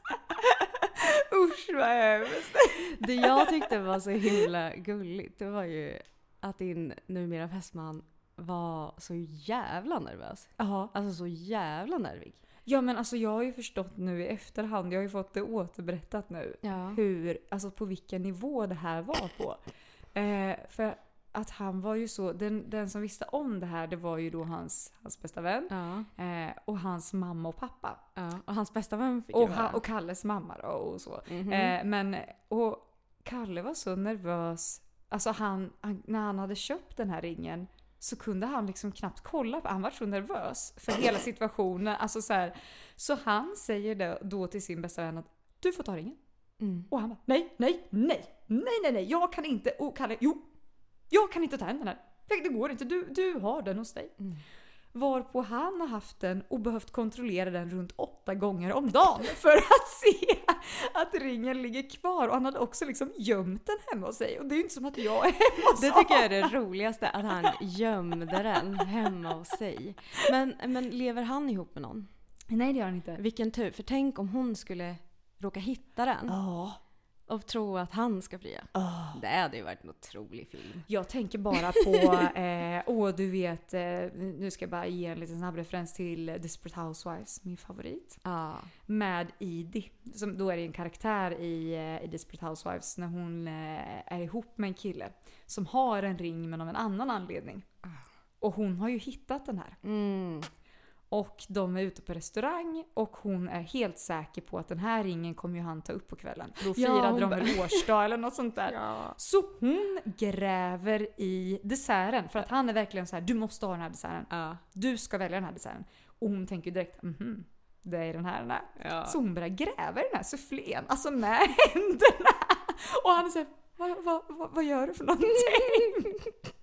D: Usch vad hemskt.
E: Det jag tyckte var så himla gulligt, det var ju att din numera fästman var så jävla nervös.
D: Ja.
E: Alltså så jävla nervig.
D: Ja men alltså jag har ju förstått nu i efterhand, jag har ju fått det återberättat nu.
E: Ja.
D: Hur, alltså på vilken nivå det här var på. Eh, för att han var ju så, den, den som visste om det här, det var ju då hans, hans bästa vän.
E: Ja.
D: Eh, och hans mamma och pappa.
E: Ja. Och hans bästa vän fick
D: Och,
E: ju
D: han,
E: vara.
D: och Kalles mamma då och så.
E: Mhm.
D: Eh, men, och Kalle var så nervös. Alltså han, han, när han hade köpt den här ringen så kunde han liksom knappt kolla på. Han var så nervös för hela situationen. Alltså så här, så han säger det då till sin bästa vän att du får ta ringen.
E: Mm.
D: Och han bara, nej, nej, nej, nej, nej, nej, jag kan inte. Och Kalle, jo, jag kan inte ta hem den här. Det går inte, du, du har den hos dig.
E: Mm.
D: Varpå han har haft den och behövt kontrollera den runt åtta gånger om dagen för att se att ringen ligger kvar. Och han hade också liksom gömt den hemma hos sig. Och det är ju inte som att jag är hemma hos
E: Det tycker jag är det roligaste, att han gömde den hemma hos sig. Men, men lever han ihop med någon?
D: Nej, det gör han inte.
E: Vilken tur, för tänk om hon skulle råka hitta den
D: Ja.
E: och tro att han ska fria.
D: Oh.
E: Det hade ju varit en otrolig film.
D: Jag tänker bara på, eh, åh du vet, eh, nu ska jag bara ge en liten snabb referens till Desperate Housewives, min favorit.
E: Ja.
D: Med Edie, som då är det en karaktär i, eh, i Desperate Housewives när hon eh, är ihop med en kille som har en ring men av en annan anledning. Och hon har ju hittat den här.
E: Mm.
D: Och de är ute på restaurang och hon är helt säker på att den här ringen kommer ju han ta upp på kvällen. För då
E: Ja,
D: firade
E: hon
D: de
E: bara-
D: en årsdag eller något sånt där.
E: Ja.
D: Så hon gräver i desserten. För att han är verkligen så här: du måste ha den här desserten.
E: Ja.
D: Du ska välja den här desserten. Och hon tänker direkt, mhm, det är den här den här.
E: Ja.
D: Så hon börjar gräva i den här soufflén. Alltså med händerna. Och han säger, vad, vad, vad, vad gör du för någonting?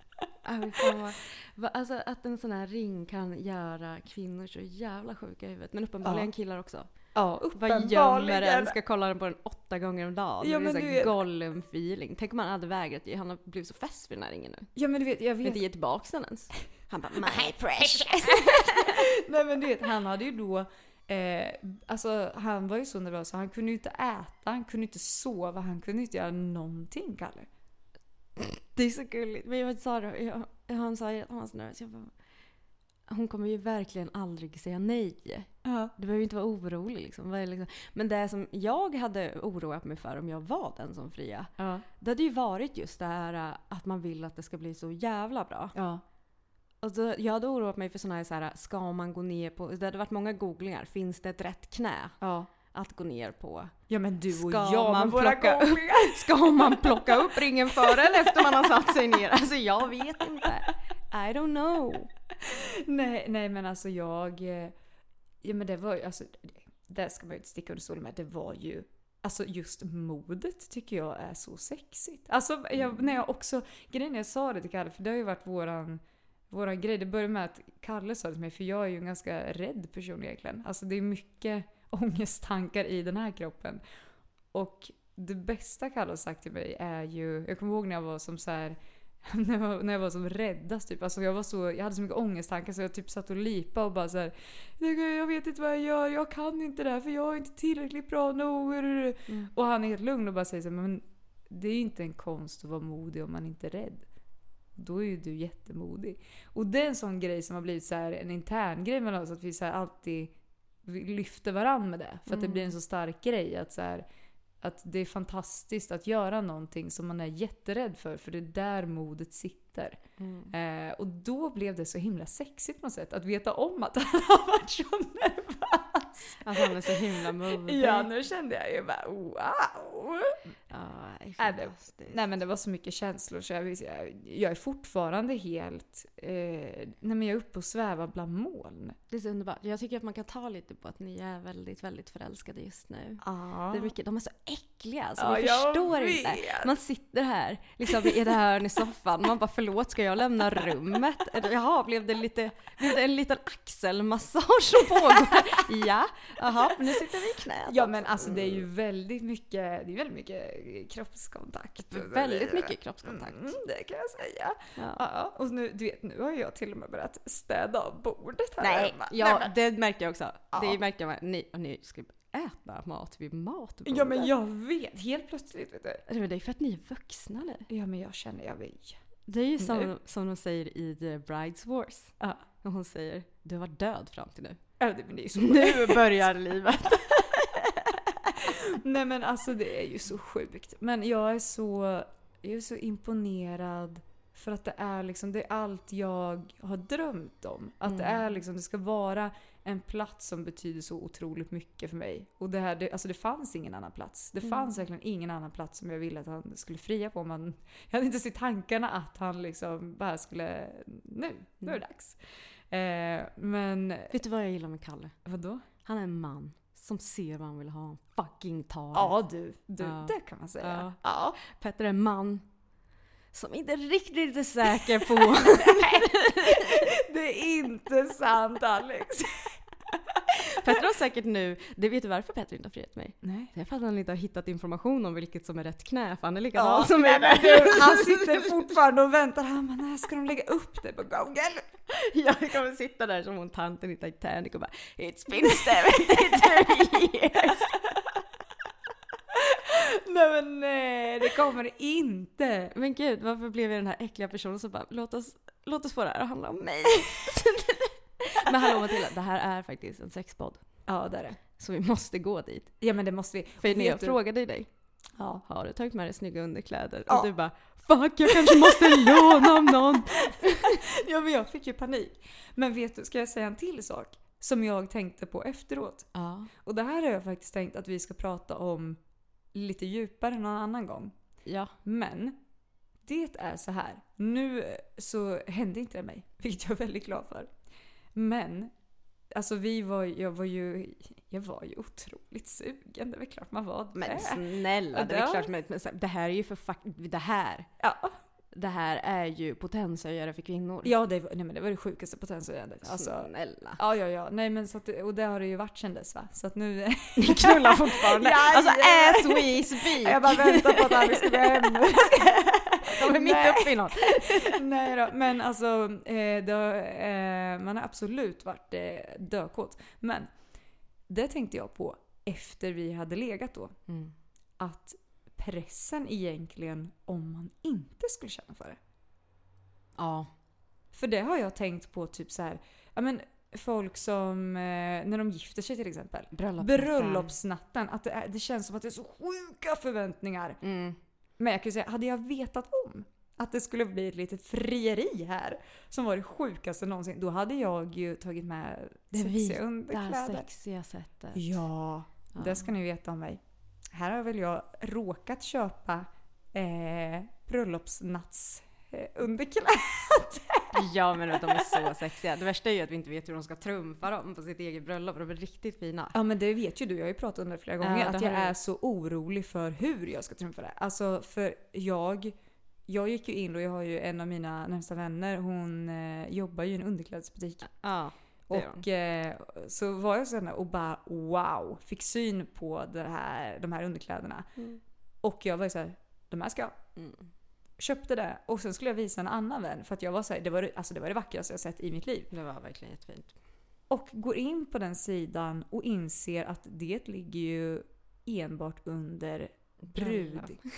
E: Aj, fan vad, vad, alltså att en sån här ring kan göra kvinnor så jävla sjuka i huvudet. Men uppenbarligen
D: Ja.
E: killar också.
D: Ja,
E: Vad gömmer
D: uppenbarligen.
E: den? Ska kolla den på den åtta gånger om dagen.
D: Ja,
E: det är
D: men
E: så
D: du
E: här
D: vet-
E: Gollum-feeling. Tänk om han hade vägrat ge. Han har blivit så fäst vid den här ringen nu.
D: Ja men du vet, jag
E: Vill
D: vet.
E: inte ge tillbaka den ens. Han bara, my precious.
D: Nej men du vet, han hade ju då eh, alltså han var ju så nervös så han kunde ju inte äta, han kunde inte sova, han kunde inte göra någonting, Kalle.
E: Det är så gulligt. Men jag sa det, jag, han sa att han var så nervös. Jag bara, hon kommer ju verkligen aldrig säga nej.
D: Ja.
E: Du behöver ju inte vara orolig liksom. Vad är liksom. Men det som jag hade oroat mig för om jag var den som fria,
D: Ja.
E: det hade ju varit just det här äh, att man vill att det ska bli så jävla bra.
D: Ja.
E: Och då, jag hade oroat mig för sådana här, så här, ska man gå ner på, det hade varit många googlingar, finns det ett rätt knä
D: Ja.
E: att gå ner på?
D: Ja men du och
E: Ska
D: jag
E: man
D: med våra
E: plocka upp-
D: googlingar.
E: Ska man plocka upp ringen före eller efter man har satt sig ner? Alltså jag vet inte. I don't know.
D: nej, nej men alltså jag eh, ja men det var ju alltså det ska man ju inte sticka under stolen med, det var ju alltså just modet tycker jag är så sexigt. Alltså jag, när jag också grejen jag sa det till Kalle, för det har ju varit våran våran grej. Det började med att Kalle sa det till mig, för jag är ju en ganska rädd person egentligen. Alltså det är mycket ångesttankar i den här kroppen. Och det bästa Kalle har sagt till mig är ju, jag kommer ihåg när jag var som så här när jag, var, när jag var som räddast typ. Alltså jag var så, jag hade så mycket ångesttankar så jag typ satt och lipa och bara så här, jag vet inte vad jag gör, jag kan inte det här för jag är inte tillräckligt bra nog. Mm. Och han är helt lugn och bara säger så här, men det är inte en konst att vara modig om man inte är rädd. Då är ju du jättemodig. Och det är en sån grej som har blivit så här en intern grej mellan oss, att vi så här alltid vi lyfter varann med det. För att det blir en så stark grej att så här, att det är fantastiskt att göra någonting som man är jätterädd för, för det är där modet sitter. Mm. Eh, och då blev det så himla sexigt på något sätt att veta om att han har varit så nervös.
E: Att han är så himla modig.
D: Ja, nu kände jag ju bara wow.
E: Ja,
D: är det, nej men det var så mycket känslor så jag, jag, jag är fortfarande helt eh, nej men jag är uppe och svävar bland moln.
E: Det är så underbart. Jag tycker att man kan ta lite på att ni är väldigt, väldigt förälskade just nu.
D: Ah.
E: Det är mycket, de är så äckliga så
D: ja,
E: vi förstår
D: vet.
E: inte. Man sitter här liksom i det här i soffan. Man bara, förlåt, ska jag lämna rummet? Jaha, blev det, lite, blev det en liten axelmassage som pågår? Ja, jaha, nu sitter vi i knät.
D: Ja men alltså det är ju väldigt mycket, det är väldigt mycket kroppskontakt.
E: Väldigt mycket kroppskontakt.
D: Mm, det kan jag säga.
E: Ja.
D: Ja, och nu, du vet, nu har jag till och med börjat städa av bordet här
E: Nej,
D: hemma.
E: ja,
D: Nej, men,
E: det märkte jag också.
D: Ja.
E: Det märkte jag. Ni, och ni ska äta mat vid matbordet.
D: ja men jag vet, helt plötsligt vet du.
E: Det är för att ni är vuxna nu.
D: Ja men jag känner, jag vet.
E: Det är ju som,
D: Nu.
E: som de säger i The Bride's Wars.
D: Ja.
E: Och hon säger, du var död fram till nu.
D: Ja, det, men det är så
E: Nu börjar livet.
D: Nej men alltså det är ju så sjukt. Men jag är så, jag är så imponerad för att det är liksom, det är allt jag har drömt om. Att
E: Mm.
D: det är liksom, det ska vara en plats som betyder så otroligt mycket för mig. Och det här, det, alltså det fanns ingen annan plats. Det
E: Mm.
D: fanns verkligen ingen annan plats som jag ville att han skulle fria på. Man, jag hade inte sett tankarna att han liksom bara skulle, nu, nu är det dags. Eh, men,
E: Vet du vad jag gillar med Kalle?
D: vadå?
E: Han är en man som ser vad han vill ha. Han fucking tar.
D: Ja du, du
E: Ja.
D: det kan man säga.
E: Ja.
D: Ja.
E: Petter är en man som inte riktigt är säker på...
D: Det är inte sant, Alex.
E: Petter har säkert nu... Det vet du varför Petter inte har friat mig?
D: Nej.
E: Det är för att han inte har hittat information om vilket som är rätt knä. För han är likadan
D: Ja,
E: som
D: nej,
E: är
D: men du, han sitter fortfarande och väntar. Han bara, när ska de lägga upp det på Google?
E: Jag kommer sitta där som hon tanten i Titanic och bara It's been seventy-two years.
D: Nej men nej, det kommer det inte.
E: Men gud, varför blev jag den här äckliga personen som bara låt oss, låt oss få det här att handla om mig. Men hallå Matilda, det här är faktiskt en sexpodd.
D: Ja, det är det.
E: Så vi måste gå dit.
D: Ja, men det måste vi.
E: För när jag
D: du-
E: frågade dig,
D: Ja.
E: har du tagit med dig snygga underkläder?
D: Ja.
E: Och du bara, fuck jag kanske måste låna om någon.
D: Ja, men jag fick ju panik. Men vet du, ska jag säga en till sak som jag tänkte på efteråt?
E: Ja.
D: Och det här har jag faktiskt tänkt att vi ska prata om lite djupare någon annan gång.
E: Ja.
D: Men det är så här. Nu så hände inte det mig, vilket jag är väldigt glad för. Men alltså vi var, jag var ju jag var ju otroligt sugen. Det är väl klart man var det.
E: Men snälla, det är
D: Ja.
E: klart. Men, men, det här är ju för fuck, det här.
D: Ja,
E: Det här är ju potenshöjare för kvinnor.
D: ja det, var, nej, men det var det sjukaste potenshöjandet. Alltså,
E: Snälla.
D: ja, ja, ja. Nej, men så att, och det har det ju varit sedan dess va? Så att nu...
E: Ni knullar fortfarande.
D: Ja,
E: Alltså
D: ja.
E: as we speak.
D: Jag bara väntar på att Alice ska gå hem nu.
E: De är mitt
D: Nej.
E: uppe i något.
D: Nej då, men alltså eh, det, eh, man har absolut varit eh, dökåt. Men det tänkte jag på efter vi hade legat då.
E: Mm.
D: Att pressen egentligen om man inte skulle känna för det.
E: Ja.
D: För det har jag tänkt på typ så här, ja men folk som eh, när de gifter sig till exempel.
E: Bröllopsnatten.
D: Bröllopsnatten. Att det, är, det känns som att det är så sjuka förväntningar.
E: Mm.
D: Men jag kan ju säga, hade jag vetat om att det skulle bli ett litet frieri här som var det sjukaste någonsin, då hade jag ju tagit med
E: Det
D: sexiga
E: vita
D: underkläder.
E: sexiga sättet.
D: Ja,
E: Ja.
D: det ska ni veta om mig. Här har väl jag råkat köpa eh, bröllopsnatts eh, underkläder.
E: Ja, men de är så sexiga. Det värsta är ju att vi inte vet hur de ska trumfa dem på sitt eget bröllop. De är riktigt fina.
D: Ja, men det vet ju du. Jag har ju pratat om det flera gånger.
E: Ja, det
D: att jag
E: har du.
D: är så orolig för hur jag ska trumfa det. Alltså, för jag... Jag gick ju in och jag har ju en av mina närmsta vänner. Hon eh, jobbar ju i en underklädesbutik.
E: Ja, det gör
D: Och eh, så var jag sådär och bara wow. Fick syn på det här, de här underkläderna.
E: Mm.
D: Och jag var ju såhär, de här ska jag.
E: Mm.
D: Köpte det. Och sen skulle jag visa en annan vän. För att jag var såhär, det var, alltså det var det vackraste jag sett i mitt liv.
E: Det var verkligen jättefint.
D: Och går in på den sidan och inser att det ligger ju enbart under brud,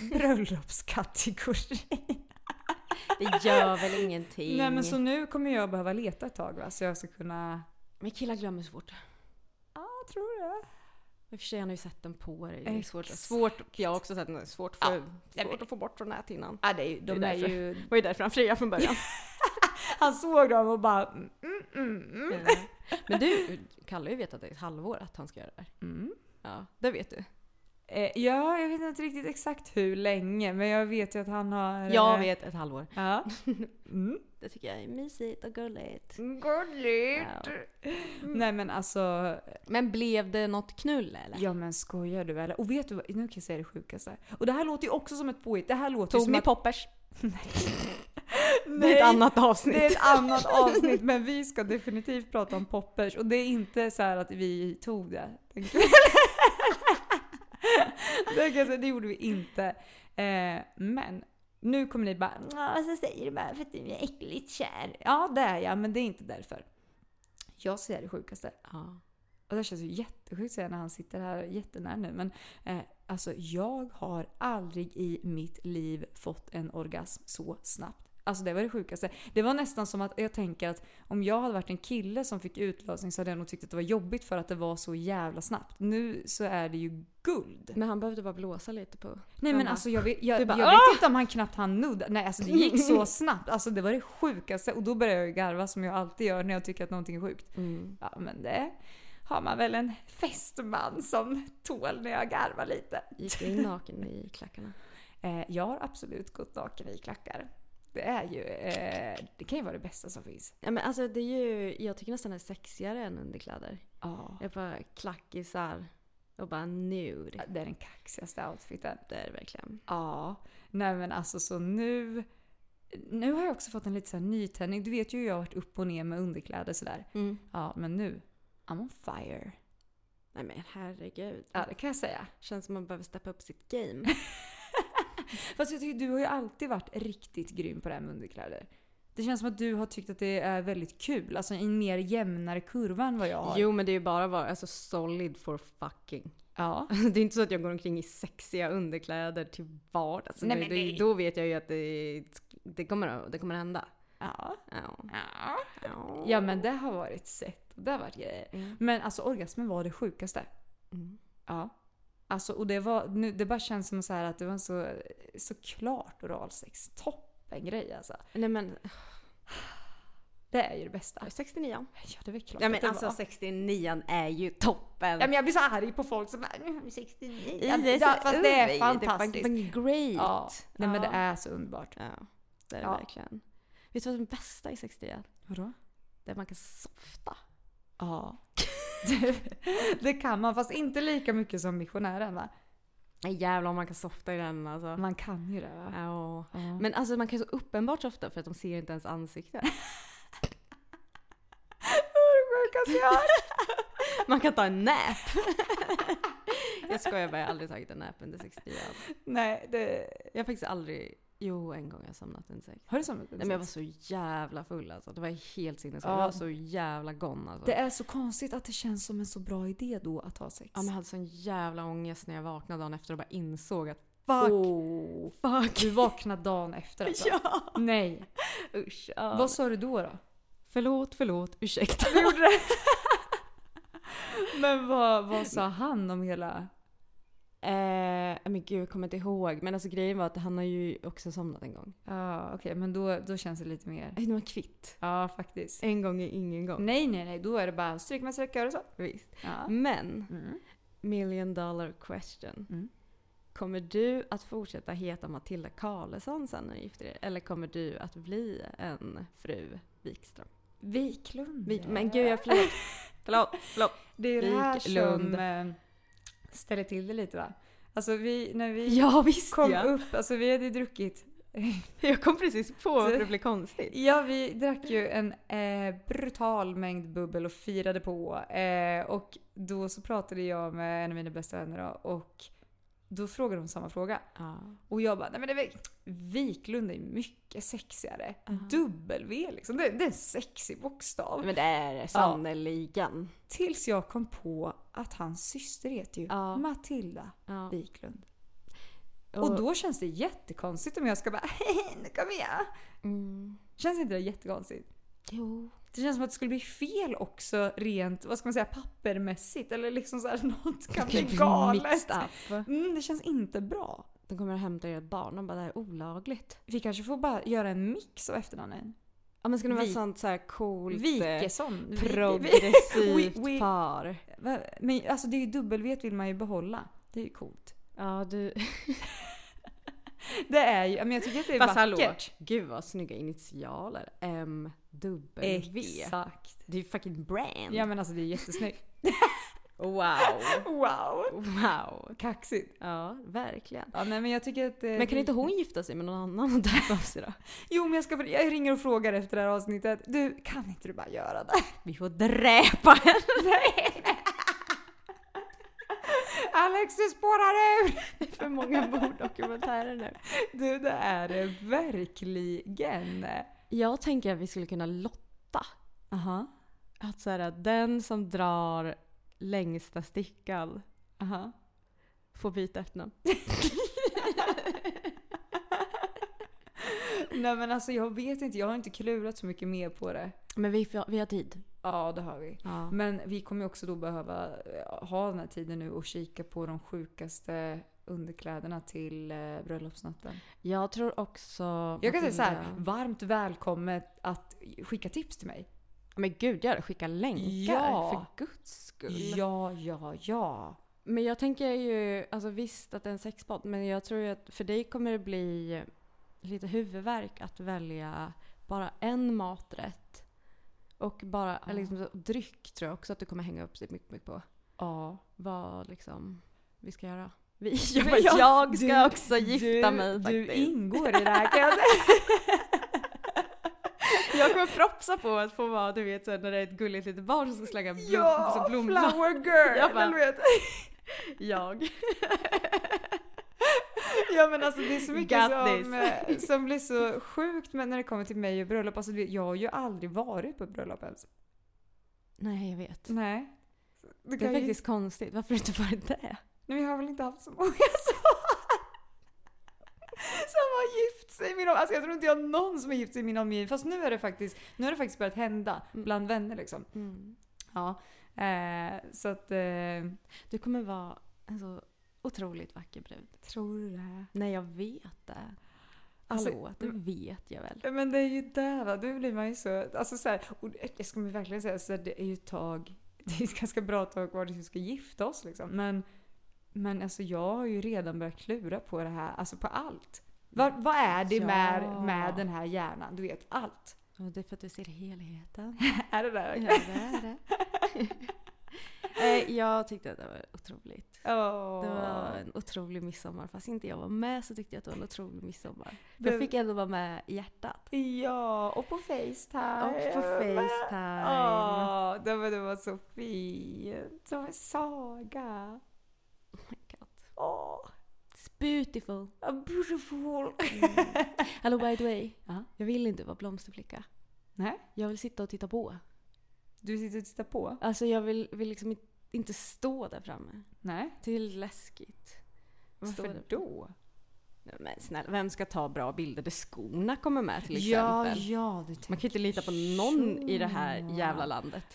D: bröllopskategorin.
E: Det gör väl ingenting.
D: Nej, men så nu kommer jag behöva leta ett tag va? Så jag ska kunna...
E: Men killar glömmer så fort.
D: Ja, jag tror det.
E: I och för sig har ju sett den på dig. Det är svårt, svårt, jag har också sett den. Svårt, för, ja, svårt att få bort från näthinnan.
D: Ja, det är, de
E: det är,
D: är
E: därför,
D: ju...
E: var ju därför han friade från början.
D: Han såg dem och bara... Mm, mm, mm.
E: Mm. Men du, Kalle ju vet att det är ett halvår att han ska göra det här.
D: Mm.
E: Ja, det vet du.
D: Eh, ja, jag vet inte riktigt exakt hur länge, men jag vet ju att han har...
E: Jag vet ett halvår.
D: Ja. Mm.
E: Det tycker jag är mysigt och gulligt.
D: Gulligt!
E: Ja.
D: Mm. Nej men alltså...
E: Men blev det något knull eller?
D: Ja men skojar du eller? Och vet du vad? Nu kan jag säga det sjukaste. Och det här låter ju också som ett påhitt. Det här låter
E: Tog
D: ju som
E: ni
D: att...
E: poppers?
D: Nej.
E: Det är ett annat avsnitt.
D: Det är ett annat avsnitt, men vi ska definitivt prata om poppers. Och det är inte så här att vi tog det. det, kan jag säga, det gjorde vi inte. Eh, men nu kommer ni bara, ja så säger du bara för att du är äckligt kär. Ja det är jag, men det är inte därför. Jag säger det sjukaste.
E: Ja.
D: Och det känns ju jättesjukt att säga när han sitter här jättenära nu. Men eh, alltså jag har aldrig i mitt liv fått en orgasm så snabbt. Alltså det var det sjukaste. Det var nästan som att jag tänker att om jag hade varit en kille som fick utlösning så hade jag nog tyckt att det var jobbigt för att det var så jävla snabbt. Nu så är det ju guld.
E: Men han behövde bara blåsa lite på.
D: Nej men alltså jag vet, jag,
E: bara,
D: jag vet inte om han knappt hann nudda. Nej alltså det gick så snabbt. Alltså det var det sjukaste. Och då började jag ju garva som jag alltid gör när jag tycker att någonting är sjukt.
E: Mm.
D: Ja men det har man väl en festman som tål när jag garvar lite.
E: Gick du in naken i klackarna?
D: Eh, jag har absolut gått naken i klackar. Det är ju, eh, det kan ju vara det bästa som finns.
E: Ja men alltså det är ju, jag tycker nästan det är sexigare än underkläder.
D: Ja.
E: Jag bara klackisar och bara nude.
D: Det är den kaxigaste outfiten.
E: Det är det verkligen.
D: Ja. Nej men alltså så nu, nu har jag också fått en lite så här nytändning. Du vet ju hur jag har varit upp och ner med underkläder sådär.
E: Mm.
D: Ja men nu, I'm on fire.
E: Nej men herregud.
D: Ja det kan jag säga.
E: Känns som man behöver steppa upp sitt game.
D: Fast jag tycker du har ju alltid varit riktigt grym på det här med underkläder. Det känns som att du har tyckt att det är väldigt kul. Alltså en mer jämnare kurva än vad jag har.
E: Jo men det är ju bara vara alltså, solid for fucking.
D: Ja.
E: Det är inte så att jag går omkring i sexiga underkläder till vardags. Alltså,
D: Nej,
E: det,
D: men det...
E: Då vet jag ju att det, det, kommer, det kommer hända.
D: Ja.
E: Ja.
D: Ja.
E: Ja.
D: Ja men det har varit sett. Det har varit grejer.
E: Mm.
D: Men alltså orgasmen var det sjukaste.
E: Mm.
D: Ja. Alltså och det var nu det bara känns som så här att det var så så klart oralsex. Toppen grej alltså.
E: Nej men
D: Det är ju det bästa.
E: sextionio.
D: Ja det är väl klart.
E: Ja men
D: att det
E: alltså
D: var.
E: sextionio är ju toppen.
D: Ja men jag blir så arg på folk som bara nu har vi sextionio.
E: Ja, det är
D: ja,
E: så
D: fast det är
E: underligt.
D: fantastiskt.
E: Det är great.
D: Ja. Nej men det
E: Ja.
D: är så underbart.
E: Ja, det är det
D: Ja.
E: verkligen. Vet du vad det bästa i sextio är?
D: Vadå?
E: Det är man kan softa.
D: Ja. det, det kan man fast inte lika mycket som missionären va?
E: Nej jävlar om man kan softa i den alltså.
D: Man kan ju det va?
E: Ja.
D: Ja.
E: Men alltså man kan ju så uppenbart softa för att de ser inte ens ansikte. Man kan ta en nap. Jag skojar bara, jag har aldrig tagit en nap under sextio.
D: Nej, det...
E: Jag har faktiskt aldrig... Jo, en gång har jag somnat under sex.
D: Har du somnat under
E: Nej, men jag var
D: sex?
E: så jävla full alltså. Det var helt sinnessjukt.
D: Ja.
E: Jag var så jävla gone alltså.
D: Det är så konstigt att det känns som en så bra idé då att ha sex.
E: Ja, men jag hade sån jävla ångest när jag vaknade dagen efter och bara insåg att fuck,
D: oh,
E: fuck.
D: du vaknade dagen efter alltså.
E: Ja,
D: Nej.
E: usch. Ja.
D: Vad sa du då då?
E: Förlåt, förlåt, ursäkta.
D: Du gjorde det. Men vad, vad sa han om hela...
E: Eh, men gud, jag kommer inte ihåg. Men alltså grejen var att han har ju också somnat en gång.
D: Ja, okej. Okay, men då, då känns det lite mer...
E: Det var kvitt.
D: Ja, faktiskt.
E: En gång är ingen gång.
D: Nej, nej, nej. Då är det bara stryk med sträckor och så.
E: Visst.
D: Ja.
E: Men,
D: Mm.
E: million dollar question.
D: Mm.
E: Kommer du att fortsätta heta Matilda Karlsson sen när du gifter dig? Eller kommer du att bli en fru Wikström?
D: Wiklund.
E: Vik- men gud, jag förlåt. förlåt, förlåt.
D: Det är det här
E: Wiklund.
D: som eh, ställer till det lite va? Alltså vi, när vi
E: Ja, visst
D: kom
E: ja.
D: upp, alltså vi hade ju druckit...
E: Jag kom precis på att det blev konstigt.
D: Ja, vi drack ju en eh, brutal mängd bubbel och firade på. Eh, och då så pratade jag med en av mina bästa vänner då, och då frågade hon samma fråga.
E: Ja.
D: Och jag bara, nej men det är Wiklund är mycket sexigare.
E: Uh-huh.
D: W liksom, det, det är en sexig bokstav.
E: Men det är sannoliken.
D: Tills jag kom på att hans syster heter ju
E: Ja.
D: Matilda
E: Ja.
D: Wiklund.
E: Och,
D: Och då känns det jättekonstigt om jag ska bara, nu kommer jag.
E: mm.
D: Känns inte det jättekonstigt?
E: Jo.
D: Det känns som att det skulle bli fel också rent, vad ska man säga, pappermässigt. Eller liksom så här, något kan bli galet. Mm, det känns inte bra.
E: De kommer att hämta er ett barn och bara, det här är olagligt.
D: Vi kanske får bara göra en mix av efternamnen.
E: Ja, men ska det vara
D: Vi-
E: sånt så här coolt,
D: Vikesson. Vi-
E: progressivt
D: vi- vi-
E: par.
D: Va? Men alltså det är ju dubbel-vet vill man ju behålla. Det är ju coolt.
E: Ja, du...
D: Det är ju, men jag tycker att det är
E: Fast
D: vackert.
E: hallå, gud vad snygga initialer. M W.
D: Exakt.
E: Det är ju fucking brand.
D: Ja men alltså det är jättesnyggt.
E: Wow.
D: Wow.
E: Wow.
D: Kaxigt.
E: Ja, verkligen.
D: Ja, nej, men jag tycker att... eh,
E: Men kan
D: det-
E: inte hon gifta sig med någon annan och döpa av sig då?
D: Jo men jag, ska, jag ringer och frågar efter det här avsnittet. Du, kan inte du bara göra det?
E: Vi får dräpa henne.
D: Nej! Alex, du spårar ur!
E: För många morddokumentärer nu.
D: Du, det är det verkligen.
E: Jag tänker att vi skulle kunna lotta.
D: Aha.
E: Att så här, den som drar längsta stickan
D: Aha.
E: får byta efternamn.
D: Nej men alltså jag vet inte, jag har inte klurat så mycket mer på det.
E: Men vi, får, vi har tid.
D: Ja, det har vi.
E: Ja.
D: Men vi kommer ju också då behöva eh, ha den här tiden nu och kika på de sjukaste underkläderna till eh, bröllopsnatten.
E: Jag tror också...
D: Jag kan säga så här,
E: Matilda-
D: varmt välkommet att skicka tips till mig.
E: Men gud, gör det. Skicka länkar.
D: Ja.
E: För guds skull.
D: Ja, ja, ja.
E: Men jag tänker ju, alltså visst att det är en sexpodd, men jag tror ju att för dig kommer det bli lite huvudvärk att välja bara en maträtt. Och bara
D: Ja.
E: liksom, så- dryck tror jag också att du kommer hänga upp sig mycket, mycket på.
D: Ja.
E: Vad liksom vi ska göra. Vi, jag,
D: Men jag-
E: jag ska
D: du-
E: också gifta mig faktiskt.
D: Du ingår i det här kan jag säga.
E: Jag kommer propsa på att få vara, du vet, så här, när det är ett gulligt litet barn som ska slänga blom,
D: Ja,
E: så blomblad.
D: flower girl.
E: Jag bara-
D: eller vet.
E: Jag.
D: Ja men alltså det är så mycket
E: Got
D: som,
E: this.
D: eh, som blir så sjukt men när det kommer till mig och bröllop. Alltså du vet, jag har ju aldrig varit på ett bröllop ens.
E: Nej, jag vet.
D: Nej. Du
E: Det är
D: kan ju-
E: faktiskt konstigt. Varför har du inte varit det?
D: Nej, vi har väl inte haft så många som, som har gift sig i min omgivning. Alltså jag tror inte jag har någon som har gift sig i min omgivning. Fast nu är det faktiskt, nu har det faktiskt börjat hända bland vänner liksom.
E: Mm.
D: Ja. Eh, så att... Eh,
E: Du kommer vara en så otroligt vacker brud.
D: tror du det?
E: Nej, jag vet det.
D: Alltså,
E: Hallå, det vet jag väl.
D: Men det är ju där va, då blir man ju så... Alltså så här, och jag ska verkligen säga så här, det är ju ett tag... Det är ett ganska bra tag kvar tills vi ska gifta oss liksom. Men, men alltså jag har ju redan börjat klura på det här, alltså på allt. Vad, vad är det
E: Ja.
D: med, med den här hjärnan? Du vet, allt.
E: Och det är för att du ser helheten.
D: Är det där?
E: Ja, det är det. Eh, jag tyckte att det var otroligt.
D: Åh.
E: Det var en otrolig midsommar. Fast inte jag var med så tyckte jag att det var en otrolig midsommar.
D: Det-
E: Jag fick ändå vara med i hjärtat.
D: Ja, och på FaceTime.
E: Och på FaceTime.
D: Åh, det var, det var så fint. Som en saga.
E: Oh my god.
D: Åh,
E: It's beautiful.
D: a beautiful.
E: Hello, by the way.
D: Ja.
E: Jag vill inte vara blomsterflicka.
D: Nej,
E: Jag vill sitta och titta på.
D: du sitter och tittar på?
E: Alltså jag vill, vill liksom inte- inte stå där framme.
D: Nej.
E: Det är läskigt. Stå
D: Varför
E: där.
D: då?
E: Nej, men snälla, vem ska ta bra bilder där skorna kommer med till
D: Ja,
E: exempel?
D: ja, du
E: Man
D: tänker
E: kan ju inte lita på någon
D: så.
E: i det här jävla landet.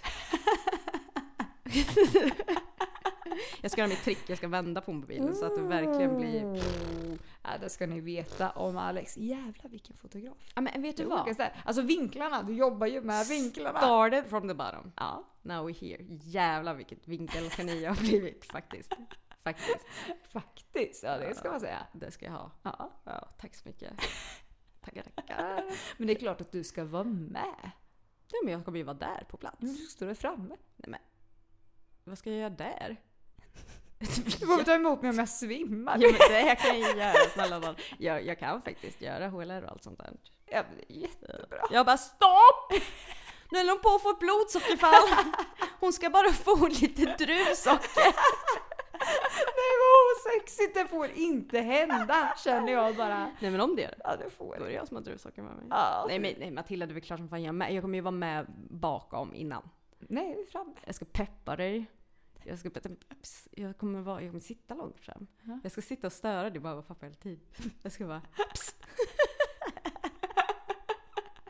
E: Jag ska göra mitt trick, jag ska vända på mobilen så att det verkligen blir...
D: Oh. Ja, det ska ni veta om Alex. Jävlar vilken fotograf.
E: Ja, men vet du
D: Det är
E: vad?
D: olika så här. Alltså vinklarna, du jobbar ju med vinklarna.
E: Started from the bottom.
D: Ja,
E: Now we're here. Jävlar vilket vinkelgeni jag har blivit faktiskt. Faktiskt.
D: faktiskt. Ja, det ska man säga.
E: Det ska jag ha.
D: Ja.
E: Ja, tack så mycket. Tackar, tackar.
D: Men det är klart att du ska vara med.
E: Ja, men jag kommer ju vara där på plats.
D: Du står där framme.
E: Nej, men vad ska jag göra där?
D: Du får ta emot mig om jag svimmar.
E: Ja, men det kan jag göra, snälla nån. jag, jag kan faktiskt göra H L R och allt sånt där.
D: Ja, men det är jättebra.
E: Jag bara stopp! Nu är hon på att få ett blodsockerfall. Hon ska bara få lite druvsocker.
D: Nej, vad sexigt. Det får inte hända, känner jag bara.
E: Nej, men om det gör det.
D: Ja, det får
E: Då är
D: det.
E: det jag som har druvsocker med mig.
D: Ja.
E: Nej, men, nej Matilda, det är väl klart som fan jag är med. Jag kommer ju vara med bakom innan.
D: Nej, det är framme.
E: Jag ska peppa dig. Jag ska peppa, jag kommer vara, jag kommer sitta långt fram.
D: Ja.
E: Jag ska sitta och störa dig bara och pappa hela tiden. Jag ska bara psst.
D: Åh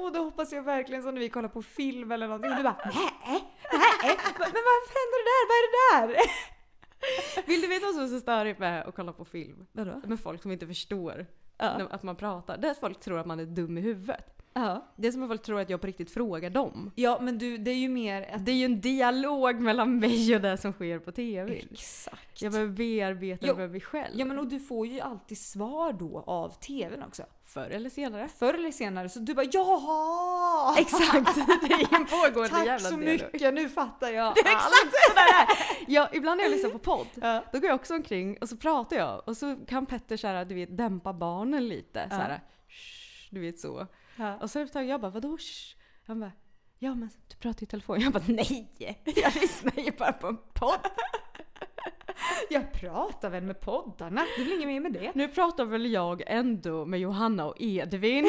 D: och då hoppas jag verkligen som när vi kollar på film eller någonting. Och du bara, nej, nej, men varför händer det där? Vad är det där?
E: Vill du veta vad som är så störigt med att kolla på film?
D: Vadå?
E: Med folk som inte förstår
D: Ja.
E: när- att man pratar. Det är att folk tror att man är dum i huvudet.
D: Ja.
E: Det är som att folk tror att jag på riktigt frågar dem.
D: Ja, men du, det är ju mer att...
E: Det är ju en dialog mellan mig och det som sker på tv.
D: Exakt.
E: Jag behöver bearbeta
D: Jo.
E: det med mig själv.
D: Ja, men och du får ju alltid svar då av tvn också.
E: Förr eller senare.
D: Förr eller senare, så du bara, jaha!
E: Exakt, det är en pågående
D: Tack
E: jävla
D: så
E: dialog.
D: mycket, nu fattar jag
E: Det är exakt sådär här. Ja, ibland när jag lyssnar på podd,
D: Ja.
E: då går jag också omkring och så pratar jag. Och så kan Petter så här, du vet, dämpa barnen lite. Så här, shh, du vet så.
D: Ja.
E: Och så efter ett tag jag bara, vadå shh? Han bara, ja men du pratar i telefon. Jag bara, nej! Jag lyssnar ju bara på en podd.
D: Jag pratar väl med poddarna, det blir inget mer med det.
E: Nu pratar väl jag ändå med Johanna och Edvin.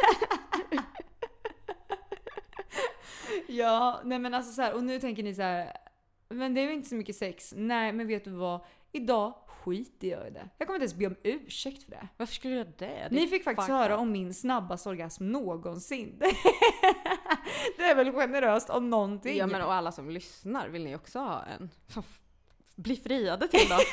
D: Ja, nej men alltså så här, och nu tänker ni så här, men det är väl inte så mycket sex. Nej, men vet du vad? Idag skiter jag i det. Jag kommer inte ens be om ursäkt för det.
E: Varför skulle jag det? Det är
D: Ni fick faktiskt
E: fuck
D: höra
E: up.
D: om min snabbaste orgasm någonsin. Det är väl generöst om någonting.
E: Ja, men och alla som lyssnar vill ni också ha en. Bli friade till då.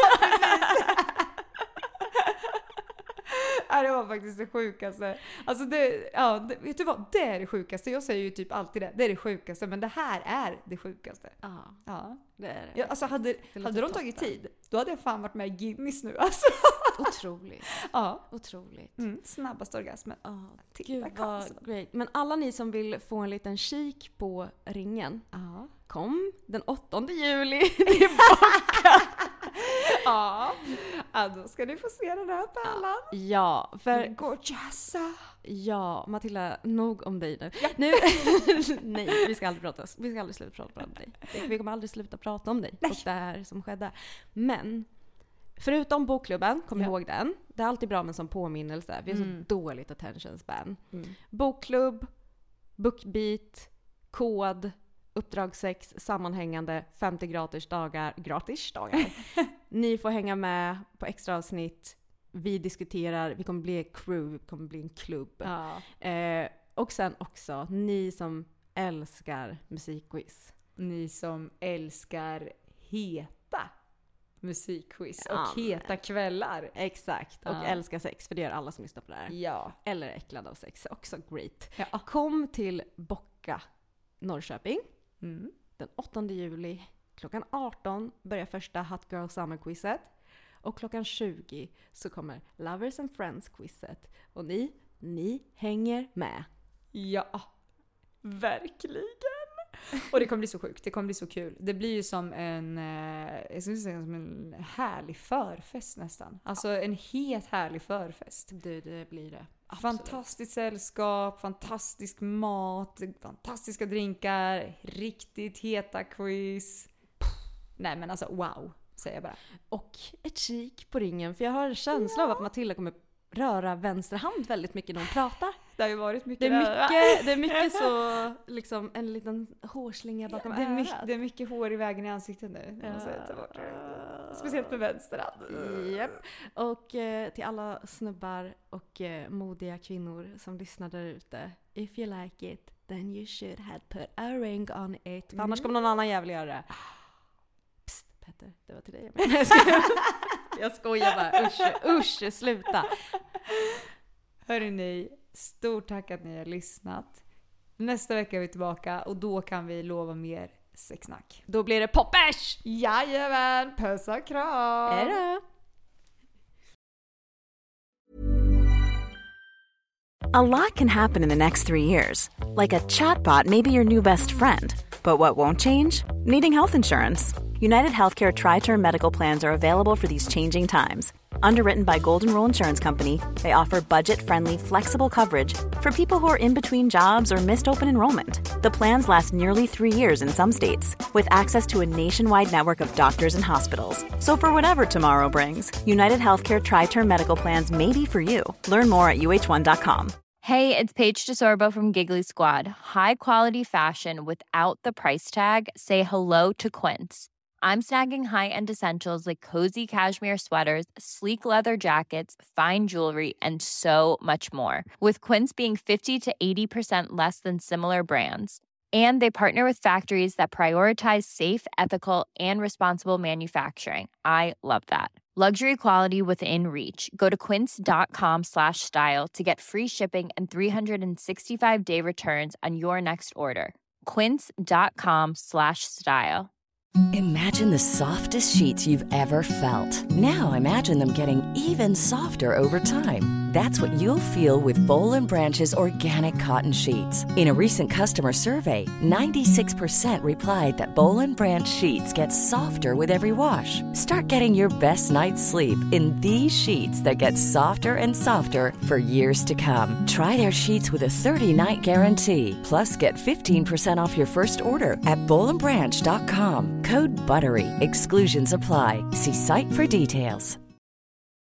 D: Ja, det var faktiskt det sjukaste. Alltså det, ja, det, vet du vad? Det är det sjukaste. Jag säger ju typ alltid det. Det är det sjukaste, men det här är det sjukaste.
E: Ja,
D: Ja.
E: det är det.
D: Ja, alltså hade,
E: låter
D: hade de tagit
E: toppen.
D: tid, då hade jag fan varit med i Guinness nu alltså.
E: Otroligt.
D: Ja.
E: Otroligt.
D: Mm, snabbaste orgasmen.
E: Ja,
D: Titta,
E: gud vad
D: Karlsson.
E: great. Men alla ni som vill få en liten kik på ringen,
D: Ja.
E: kom den åttonde juli tillbaka.
D: Ja. Ja, då ska ni få se den här pärlan.
E: Ja, för
D: Gorgeousa.
E: ja, Matilda, nog om dig nu. nu nej, vi ska aldrig prata. Vi ska aldrig sluta prata om dig. Vi kommer aldrig sluta prata om dig
D: Nej.
E: och det här som skedde. Men förutom bokklubben, kom
D: Ja.
E: ihåg den. Det är alltid bra med som påminnelse. Vi har
D: Mm.
E: så dåligt attention span.
D: Mm.
E: Bokklubb, bookbeat, kod, uppdrag sex, sammanhängande, femtio gratis dagar, gratis dagar. Ni får hänga med på extra avsnitt. Vi diskuterar, vi kommer bli ett crew, vi kommer bli en klubb.
D: Ja.
E: Eh, och sen också, ni som älskar musikquiz.
D: Ni som älskar heta musikquiz och
E: Ja, men-
D: heta kvällar.
E: Exakt, och
D: Ja.
E: älskar sex, för det gör alla som lyssnar på det här.
D: Ja.
E: Eller äcklade av sex, också great.
D: Ja.
E: Kom till Bocka, Norrköping.
D: Mm.
E: Den åttonde juli klockan arton börjar första Hot Girl Summer-quizet. Och klockan tjugo så kommer Lovers and Friends-quizet. Och ni, ni hänger med.
D: Ja, verkligen. Och det kommer bli så sjukt, det kommer bli så kul. Det blir ju som en, eh, jag skulle säga som en härlig förfest nästan. Alltså en helt härlig förfest.
E: Det, det blir det. Absolut.
D: Fantastiskt sällskap, fantastisk mat, fantastiska drinkar, riktigt heta quiz. Nej men alltså wow, säger jag bara.
E: Och ett kik på ringen, för jag har en känsla av att Matilda kommer röra vänster hand väldigt mycket när hon pratar.
D: Det har ju varit
E: Det
D: mycket
E: är
D: röra.
E: mycket, det är mycket så, liksom en liten hårslinga bakom
D: det, är
E: örat.
D: mycket, det är mycket hår i vägen i ansiktet nu. Jag måste ta bort det. Speciellt med vänster hand.
E: Japp. Och eh, till alla snubbar och eh, modiga kvinnor som lyssnar där ute. If you like it, then you should have put a ring on it. För annars kommer någon annan jävel göra det. Psst, Petter, det var till dig. Jag, jag, skojar. jag skojar bara. Usch, usch, sluta.
D: Hörrni, stort tack att ni har lyssnat. Nästa vecka är vi tillbaka och då kan vi lova mer sexsnack.
E: Då blir det poppers!
D: Jajamän, puss och kram!
E: Hejdå!
A: A lot can happen in the next three years. Like a chatbot may be your new best friend. But what won't change? Needing health insurance. United Healthcare Tri-Term Medical Plans are available for these changing times. Underwritten by Golden Rule Insurance Company, they offer budget-friendly, flexible coverage for people who are in between jobs or missed open enrollment. The plans last nearly three years in some states, with access to a nationwide network of doctors and hospitals. So for whatever tomorrow brings, United Healthcare Tri-Term Medical Plans may be for you. Learn more at U H one dot com.
G: Hey, it's Paige DeSorbo from Giggly Squad. High quality fashion without the price tag. Say hello to Quince. I'm snagging high-end essentials like cozy cashmere sweaters, sleek leather jackets, fine jewelry, and so much more. With Quince being fifty to eighty percent less than similar brands. And they partner with factories that prioritize safe, ethical, and responsible manufacturing. I love that. Luxury quality within reach. Go to quince.com slash style to get free shipping and three sixty-five day returns on your next order. Quince.com slash style.
F: Imagine the softest sheets you've ever felt. Now imagine them getting even softer over time. That's what you'll feel with Boll and Branch's organic cotton sheets. In a recent customer survey, ninety-six percent replied that Boll and Branch sheets get softer with every wash. Start getting your best night's sleep in these sheets that get softer and softer for years to come. Try their sheets with a thirty-night guarantee. Plus, get fifteen percent off your first order at boll and branch dot com. Code BUTTERY. Exclusions apply. See site for details.